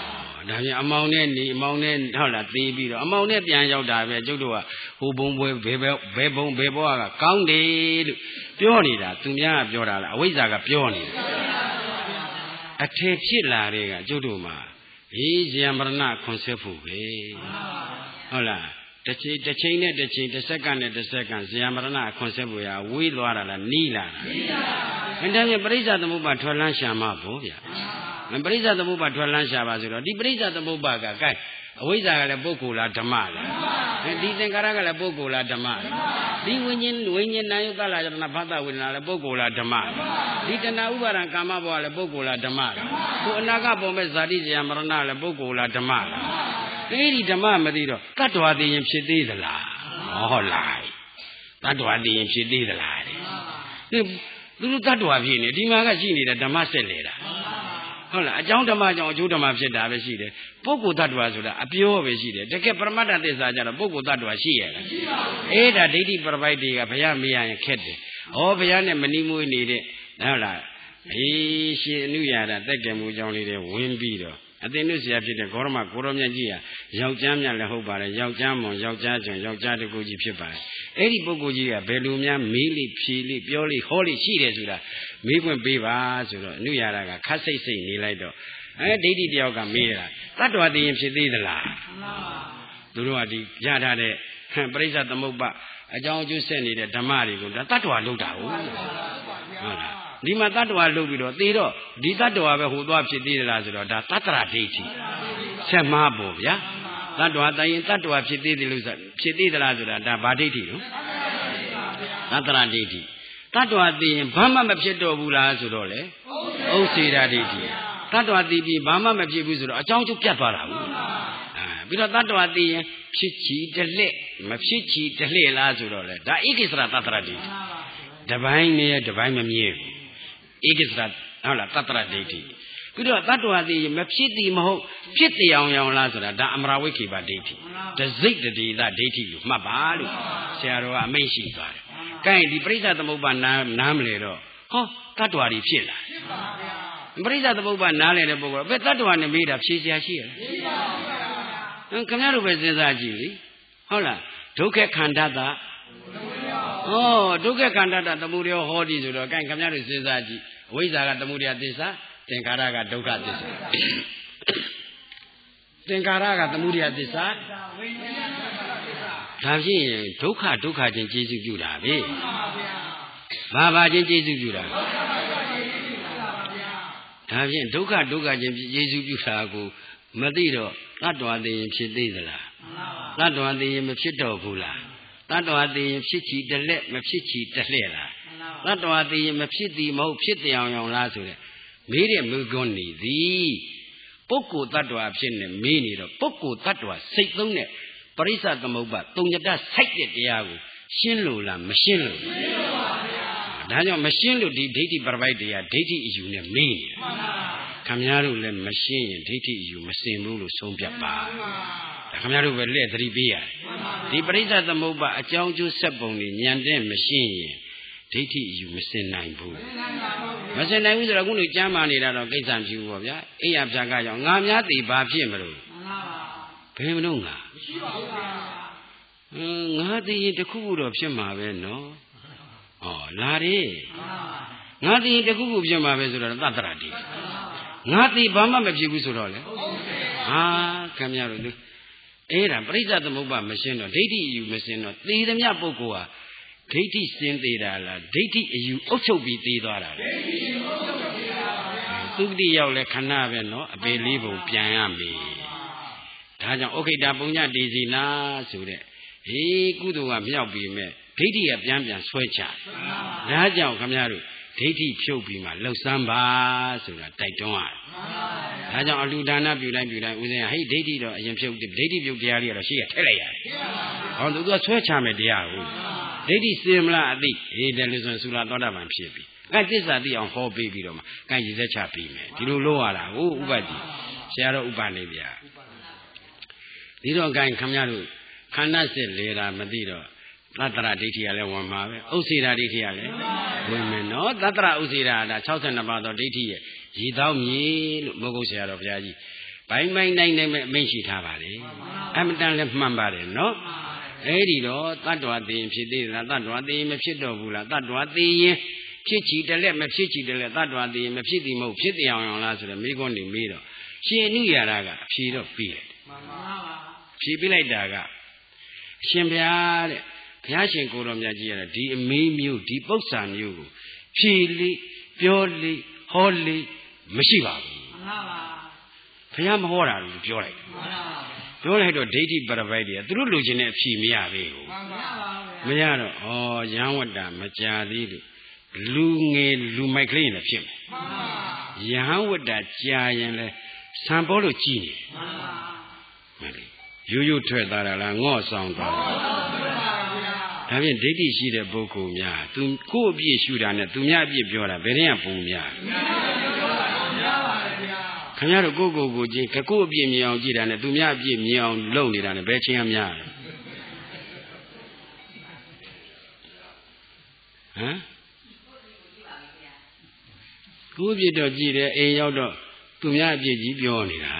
B: ဒါပြင်အမောင်နဲ့နေအမောင်နဲ့ဟုတ်လားသေးပြီးတော့အမောင်နဲ့ပြန်ရောက်တာပဲကျုပ်တို့ကဟိုဘုံပွဲဘယ်ဘယ်ဘယ်ဘုံဘယ်ဘွားကကောင်းတယ်လို့ပြောနေတာသူများကပြောတာလားအဝိဇ္ဇာကပြောနေတာအထည်ဖြစ်လာတဲ့ကကျုပ်တို့မှာအေးဇယံမရဏခွန်ဆက်ဖို့ပဲဟုတ်လားတစ်ချိန်တစ်ချိန်နဲ့တစ်ချိန်တစ်စက္ကန့်နဲ့တစ်စက္ကန့်ဇယံမရဏခွန်ဆက်ဖို့ရဝေးသွားတာလားနီးလာတာနီးလာပါဘူးဒါကြောင့်ပရိစ္ဆသမုပ္ပါထွက်လန်းရှာမှာပေါ့ဗျာပရိစ္ဆသမုပ္ပါထွက်လန်းရှာပါဆိုတော့ဒီပရိစ္ဆသမုပ္ပါကကဲအဝိဇ္ဇာကလည်းပုဂ္ဂိုလ်လားဓမ္မလားဒီသင်္ခါရကလည်းပုဂ္ဂိုလ်လားဓမ္မလားဒီဝိညာဉ်ဝိညာဉ်နာယုကလာယတနာဘာသဝေဒနာလည်းပုဂ္ဂိုလ်လားဓမ္မလားဒီတဏှာဥပါဒံကာမဘောကလည်းပုဂ္ဂိုလ်လားဓမ္မလားကိုအနာကပေါ်မဲ့ဇာတိဇယမရဏလည်းပုဂ္ဂိုလ်လားဓမ္မလားအဲဒီဓမ္မမသိတော့တတ္တဝါသိရင်ဖြစ်သေးသလားဟုတ်လားတတ္တဝါသိရင်ဖြစ်သေးသလားတဲ့သူတို့တတ္တဝါဖြစ်နေဒီမှာကရှိနေတဲ့ဓမ္မဆက်လေတာဟုတ်လားအကြောင်းဓမ္မကြောင့်အကျိုးဓမ္မဖြစ်တာပဲရှိတယ်ပုဂ္ဂိုလ်တ attva ဆိုတာအပြောပဲရှိတယ်တကယ်ပရမတ္ထသစ္စာကျတော့ပုဂ္ဂိုလ်တ attva ရှိရလားရှိပါဘူးအေးဒါဒိဋ္ဌိပရပိုက်တွေကဘုရားမေးရရင်ခက်တယ်ဩဘုရားနဲ့မနီးမွေးနေတဲ့ဟုတ်လားအေးရှင်အနုရာဒတက်ကံမူကြောင့်လေးတွေဝင်ပြီးတော့အသင်တို့ဆရာဖြစ်တဲ့ဂေါရမကိုရောမြတ်ကြီးဟာယောက်ျားမြတ်လည်းဟုတ်ပါတယ်ယောက်ျားမွန်ယောက်ျားကျွန်ယောက်ျားတကူကြီးဖြစ်ပါတယ်အဲ့ဒီပုဂ္ဂိုလ်ကြီးကဘယ်လိုများမေးလိဖြေလိပြောလိဟောလိရှိတယ်ဆိုတာမေးခွင့်ပေးပါဆိုတော့အနုရာဒကခတ်စိတ်စိတ်နေလိုက်တော့အဲဒိဋ္ဌိတယောက်ကမေးတာတတ္တဝသိရင်ဖြစ်သေးသလားသူတို့ကဒီရထားတဲ့ပရိစ္ဆသမုပ္ပါအကြောင်းအကျိုးဆက်နေတဲ့ဓမ္မတွေကိုဒါတတ္တဝလုပ်တာဟုတ်ဟုတ်လားဒီမှာတတ္တဝါလုပ်ပြီးတော့သေတော့ဒီတတ္တဝါပဲဟိုသွားဖြစ်သေးသလားဆိုတော့ဒါတတ္တရဒိဋ္ဌိဆက်မှားပေါ့ဗျာတတ္တဝါတရင်တတ္တဝါဖြစ်သေးတယ်လို့ဆိုဖြစ်သေးသလားဆိုတာဒါဗာဒိဋ္ဌိနော်တတ္တရဒိဋ္ဌိတတ္တဝါသိရင်ဘာမှမဖြစ်တော့ဘူးလားဆိုတော့လေဥစ္စေရာဒိဋ္ဌိတတ္တဝါသိပြီးဘာမှမဖြစ်ဘူးဆိုတော့အကြောင်းကျုပ်ပြတ်သွားတာဘူးအာပြီးတော့တတ္တဝါသိရင်ဖြစ်ချီတလှဲ့မဖြစ်ချီတလှဲ့လားဆိုတော့လေဒါဧကိစ္စရတတ္တရဒိဋ္ဌိတပိုင်းနဲ့တပိုင်းမမြဲဘူးဧကိစ္စရဟုတ်လားတတ္တရဒိဋ္ဌိပြီးတော့တတ္တဝါသိရင်မဖြစ်သည်မဟုတ်ဖြစ်တရားရောင်လားဆိုတာဒါအမရာဝိခေပဒိဋ္ဌိတစိတ်တတိသဒိဋ္ဌိလို့မှတ်ပါလို့ဆရာတော်ကအမိန့်ရှိသွားတယ်။ကဲဒီပရိစ္ဆသမုပ္ပါနာနားမလဲတော့ဟောတတ္တဝါတွေဖြစ်လာဖြစ်ပါဗျာပရိစ္ဆသမုပ္ပါနားလဲတဲ့ပုဂ္ဂိုလ်ဘယ်တတ္တဝါနဲ့မေးတာဖြေစရာရှိရလားရှိပါဗျာခင်ဗျားတို့ပဲစဉ်းစားကြည့်လေဟုတ်လားဒုက္ခခန္ဓာတာဩဒုက္ခခန္ဓာတာသမုဒယဟောဒီဆိုတော့ကဲခင်ဗျားတို့စဉ်းစားကြည့်အဝိဇ္ဇာကသမုဒယသစ္စာသင်္ခါရကဒုက္ခသစ္စာသင်္ခါရကသမုဒယသစ္စာဒါဖြင့်ဒုက္ခဒုက္ခချင်းကျေစုပြုတာပဲဘာဘာချင်းကျေစုပြုတာဒါဖြင့်ဒုက္ခဒုက္ခချင်းကျေစုပြုတာကိုမသိတော့တတ္တဝါသိရင်ဖြစ်သေးသလားတတ္တဝါသိရင်မဖြစ်တော့ဘူးလားတတ္တဝါသိရင်ဖြစ်ချီတလက်မဖြစ်ချီတလှဲ့လားတတ္တဝါသိရင်မဖြစ်သည်မဟုတ်ဖြစ်တရားရောင်လားဆိုတဲ့မေးတဲ့မေကွန်းနေသည်ပုဂ္ဂိုလ်တ attva ဖြစ်နေမေးနေတော့ပုဂ္ဂိုလ်တ attva စိတ်သုံးတဲ့ပရိစ္ဆသမုပ္ပါတုံညတစိုက်တဲ့တရားကိုရှင်းလို့လားမရှင်းလို့ရှင်းလို့ပါဗျာဒါကြောင့်မရှင်းလို့ဒီဒိဋ္ဌိပရပိုက်တရားဒိဋ္ဌိအယူနဲ့မေးနေတာမှန်ပါခင်ဗျားတို့လည်းမရှင်းရင်ဒိဋ္ဌိအယူမစင်ဘူးလို့ဆုံးဖြတ်ပါဒါခင်ဗျားတို့ပဲလက်သတိပေးရတယ်ဒီပရိစ္ဆသမုပ္ပါအကြောင်းကျိုးဆက်ပုံတွေညံတဲ့မရှင်းရင်ဒိဋ္ဌိအယူမစင်နိုင်ဘူးမစင်နိုင်ဘူးဆိုတော့ခုလိုကြမ်းမာနေတာတော့ကိစ္စမရှိဘူးပေါ့ဗျာအိယာဖြာကကြောင့်ငါများသိဘာဖြစ်မလို့ဘယ်မလို့ငါမရှိပါဘူးဗျာအင်းငါသိရင်တခုခုတော့ဖြစ်မှာပဲနော်ဩလာတယ်ငါသိရင်တခုခုဖြစ်မှာပဲဆိုတော့သတ္တရတိငါသိဘာမှမဖြစ်ဘူးဆိုတော့လေဟာခင်ဗျားတို့အဲ့ဒါပရိစ္ဆသမုပ္ပါမရှင်းတော့ဒိဋ္ဌိအယူမရှင်းတော့သေသမျှပုဂ္ဂိုလ်ဟာဒိဋ္ဌိစင်သေးတာလားဒိဋ္ဌိအယူအုပ်ချုပ်ပြီးသေးသွားတာလားသုတိရောက်လဲခဏပဲနော်အပေလေးပုံပြန်ရမေဒါကြောင့်ဩခိတပုညတေစီနာဆိုတဲ့ဟေးကုသိုလ်ကမြောက်ပြီးမဲ့ဒိဋ္ဌိကပြန်ပြန်ဆွဲချဒါကြောင့်ခမရတို့ဒိဋ္ဌိဖြုတ်ပြီးမှလှုပ်ဆန်းပါဆိုတာတိုက်တွန်းရတယ်ဒါကြောင့်အလှူဒါနပြုတိုင်းပြုတိုင်းဦးဇင်းကဟေးဒိဋ္ဌိတော့အရင်ဖြုတ်ဒိဋ္ဌိပြုတ်တရားလေးကတော့ရှိရထည့်လိုက်ရတယ်ဟောသူကဆွဲချမယ်တရားဟုတ်ဒိဋ္ဌိစင်မလားအသိဟေးတယ်လို့ဆိုရင်သုလာသောတာပန်ဖြစ်ပြီအဲသစ္စာသိအောင်ဟောပေးပြီးတော့မှကဲရည်သက်ချပြီးမယ်ဒီလိုလုပ်ရတာဟုတ်ဥပတိဆရာတော်ဥပနေဗျာဒီတော့ကဲခမရတို့ခန္ဓာစစ်လေတာမသိတော့သတ္တရဒိဋ္ဌိကလည်းဝင်မှာပဲဥစ္စေရာဒိဋ္ဌိကလည်းဝင်မယ်နော်သတ္တရဥစ္စေရာဒါ၆၂ပါးသောဒိဋ္ဌိရဲ့ရည်တောင်းမြေလို့မဟုတ်ဆရာတော်ဘုရားကြီးဘိုင်းဘိုင်းနိုင်နိုင်မဲ့အမိန့်ရှိထားပါလေအမတန်လည်းမှန်ပါတယ်နော်အဲ့ဒီတော့တတ္တဝါသိရင်ဖြစ်သေးလားတတ္တဝါသိရင်မဖြစ်တော့ဘူးလားတတ္တဝါသိရင်ဖြစ်ချီတလက်မဖြစ်ချီတလက်တတ္တဝါသိရင်မဖြစ်သည်မဟုတ်ဖြစ်တရားအောင်လားဆိုတော့မိခွန်းနေမေးတော့ရှင်အနုရာရကအဖြေတော့ပြီးတယ်မှန်ပါပါဖြေပြလိုက်တာကအရှင်ဘုရားတဲ့ဘုရားရှင်ကိုယ်တော်မြတ်ကြီးရတဲ့ဒီအမေးမျိုးဒီပု္ပ္ပာမျိုးကိုဖြေလိပြောလိဟောလိမရှိပါဘူးမှန်ပါပါဘုရားမဟောတာလို့ပြောလိုက်မှန်ပါပါပြောလိုက်တော့ဒိဋ္ဌိပရပိုက်တွေကသူတို့လူချင်းတဲ့အဖြေမရသေးဘူးမှန်ပါပါမရတော့ဩရဟန်းဝတ္တမကြာသေးလို့လူငယ်လူမိုက်ကလေးနဲ့ဖြစ်မယ်မှန်ပါရဟန်းဝတ္တကြာရင်လဲဆံပေါ်လို့ကြည်နေမှန်ပါမှန်လေရိုးရိုးထွက်သွားတာလားငေါ့ဆောင်သွားတာဒါဖြင့်ဒိဋ္ဌိရှိတဲ့ပုဂ္ဂိုလ်များသူကိုယ့်အပြည့်ရှုတာနဲ့သူများအပြည့်ပြောတာဘယ်ရင်ကပုံများခင်ဗျားတို့ကိုယ့်ကိုယ်ကိုကြည့်ကိုယ့်အပြည့်မြင်အောင်ကြည့်တာနဲ့သူများအပြည့်မြင်အောင်လုပ်နေတာနဲ့ဘယ်ချင်းကများလဲဟမ်ကိုယ့်အပြည့်တော့ကြည့်တယ်အိမ်ရောက်တော့သူများအပြည့်ကြီးပြောနေတာ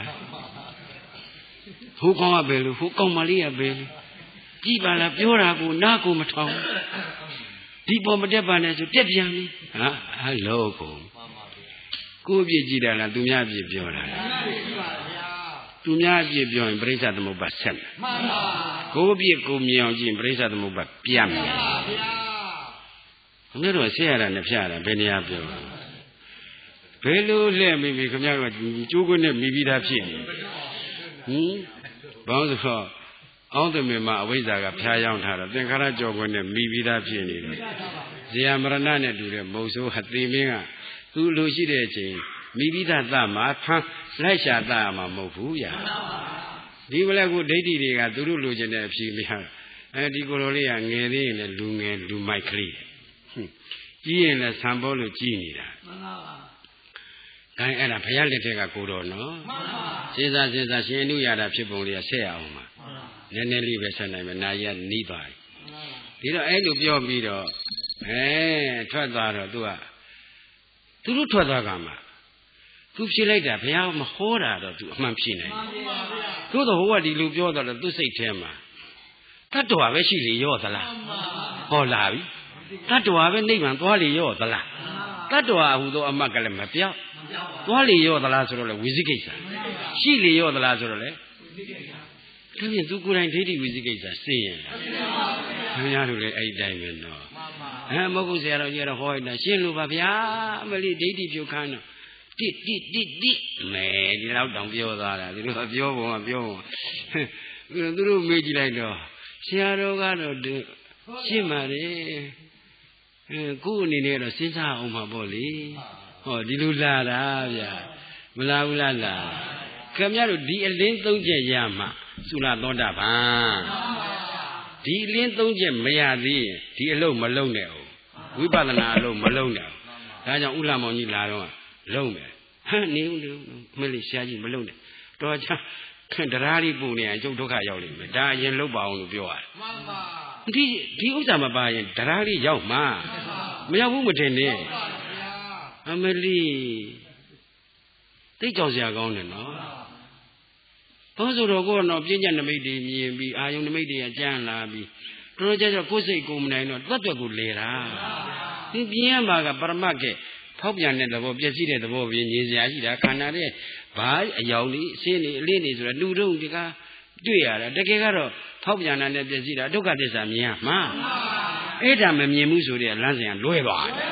B: ဟိုကောင်ကဘယ်လိုဟိုကောင်မလေးကဘယ်လိုကြည့်ပါလားပြောတာကိုနားကိုမထောင်ဒီပေါ်မတက်ပါနဲ့ဆိုတက်ပြန်ပြီဟာဟယ်လိုကိုကိုယ့်အပြည့်ကြည့်တာလားသူများအပြည့်ပြောတာလားသူများအပြည့်ပြောရင်ပရိစ္ဆသမုပ္ပါဆက်မယ်မှန်ပါကိုယ့်အပြည့်ကိုမြင်အောင်ကြည့်ရင်ပရိစ္ဆသမုပ္ပါပြတ်မယ်ဗျာခင်ဗျားတို့ဆက်ရတာနဲ့ဖြတ်ရတာဘယ်နေရာပြောဘယ်လိုလှည့်မိပြီခင်ဗျားတို့ကျိုးခွင်းနဲ့မိပြီးသားဖြစ်နေဟင်ဘာလို့ဆိုတော့အောင်းသမင်မှာအဝိဇ္ဇာကဖျားယောင်းထားတော့သင်္ခါရကြောခွင်းနဲ့မိပြီးသားဖြစ်နေတယ်ဇေယမရဏနဲ့တူတဲ့မုံဆိုးဟသိမင်းကသူ့လိုရှိတဲ့အချိန်မိပြီးသားသမှာဖမ်းလိုက်ရှာသမှာမဟုတ်ဘူးညာဒီမလဲကိုဒိဋ္ဌိတွေကသူတို့လိုချင်တဲ့အဖြေမရအဲဒီကိုလိုလေးကငယ်သေးရင်လည်းလူငယ်လူမိုက်ကလေးကြီးရင်လည်းဆံပေါ်လို့ကြီးနေတာမှန်ပါပါအဲအဲ့ဒါဘုရားလက်ထက်ကကိုတော်နော်မှန်ပါစဉ်းစားစဉ်းစားရှင်အနုရတာဖြစ်ပုံလေးဆက်ရအောင်ပါနည်းနည်းလေးပဲဆက်နိုင်မယ်နာရီကနီးပါပြီဒီတော့အဲ့လိုပြောပြီးတော့အဲထွက်သွားတော့သူကသူတို့ထွက်သွားကမှသူဖြေလိုက်တာဘုရားမဟောတာတော့သူအမှန်ဖြေနိုင်သို့တော့ဟိုကဒီလိုပြောတော့သူစိတ်ထဲမှာတတ္တဝါပဲရှိလေရော့သလားဟောလာပြီတတ္တဝါပဲနိဗ္ဗာန်သွားလေရော့သလားတတ္တဝါဟူသောအမတ်ကလည်းမပြောက်သွားလေရော့သလားဆိုတော့လေဝိသိကိစ္စရှိလေရော့သလားဆိုတော့လေဒါဖြင့်သူကိုယ်တိုင်ဒိဋ္ဌိဝိသိကိစ္စသိရင်ခင်ဗျားတို့လည်းအဲ့ဒီတိုင်းပဲနော်ဟမ်မဟုတ်ဘူးဆရာတော်ကြီးကတော့ဟောရတာရှင်းလို့ပါဗျာအမလေးဒိဋ္ဌိပြုတ်ခန်းတော့တိတိတိတိမဲဒီလောက်တောင်ပြောသွားတာသူတို့ကပြောပုံကပြောပုံသူတို့မေးကြည့်လိုက်တော့ဆရာတော်ကတော့ရှင်းပါတယ်အဲကိုယ်အနေနဲ့တော့စဉ်းစားအောင်ပါပေါ့လေဟောဒီလိုလာတာဗျာမလာဘူးလားလာခင်ဗျားတို့ဒီအလင်းသုံးချက်ရမှသုလသောတာပန်ဒီအလင်းသုံးချက်မရသေးရင်ဒီအလုပ်မလုံးနဲ့ဟုတ်ဝိပဿနာအလုပ်မလုံးနဲ့ဒါကြောင့်ဥလမောင်ကြီးလာတော့လုံးမယ်ဟမ်နေဦးနေဦးမလေးဆရာကြီးမလုံးနဲ့တော်ချခင်တရားလေးပုံနေရင်ကျုပ်ဒုက္ခရောက်လိမ့်မယ်ဒါအရင်လုပ်ပါအောင်လို့ပြောရတယ်မှန်ပါဒီဒီဥစ္စာမပါရင်တရားလေးရောက်မှာမရောက်ဘူးမထင်နဲ့အမလီသိကြောက်စရာကောင်းတယ်နော်ဘာဆိုတော့ကိုယ်တော့ပြဉ္ညာနမိတ်တွေမြင်ပြီးအာယုန်နမိတ်တွေကကြမ်းလာပြီးတော်တော်ကြာကြာကိုယ်စိတ်ကိုယ်မနိုင်တော့တွတ်တွတ်ကိုလေတာဒီပြင်းရမှာကပရမတ်ကဖောက်ပြန်တဲ့သဘောပျက်စီးတဲ့သဘောပြင်းနေစရာရှိတာခန္ဓာရဲ့ဘာအယောင်လေးအရှင်းနေအလေးနေဆိုတော့လူတို့ဒီကတွေ့ရတာတကယ်ကတော့ဖောက်ပြန်တာနဲ့ပျက်စီးတာဒုက္ခသစ္စာမြင်ရမှာအဲ့ဒါမမြင်ဘူးဆိုတဲ့လမ်းစဉ်ကလွဲသွားတယ်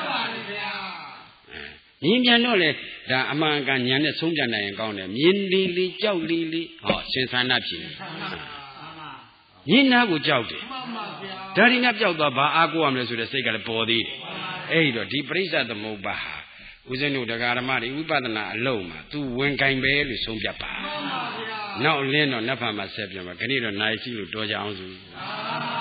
B: မြင်ပြန်တော့လေဒါအမှန်ကန်ညာနဲ့ဆုံးပြနိုင်ရင်ကောင်းတယ်မြင်လေးလေးကြောက်လေးလေးဟောရှင်သာနာဖြစ်မြင်နာကိုကြောက်တယ်ဒါရီနဲ့ကြောက်သွားဘာအားကိုရမလဲဆိုတဲ့စိတ်ကလည်းပေါ်သေးတယ်အဲ့ဒီတော့ဒီပရိစ္ဆသမုပ္ပါဟာဦးဇင်းတို့တရားဓမ္မတွေဝိပဿနာအလုံးမှာသူဝင်ကင်ပဲလို့ဆုံးဖြတ်ပါနောက်လင်းတော့နတ်ဖာမှာဆက်ပြန်ပါခဏတော့နိုင်ရှိလို့တော်ကြအောင်စု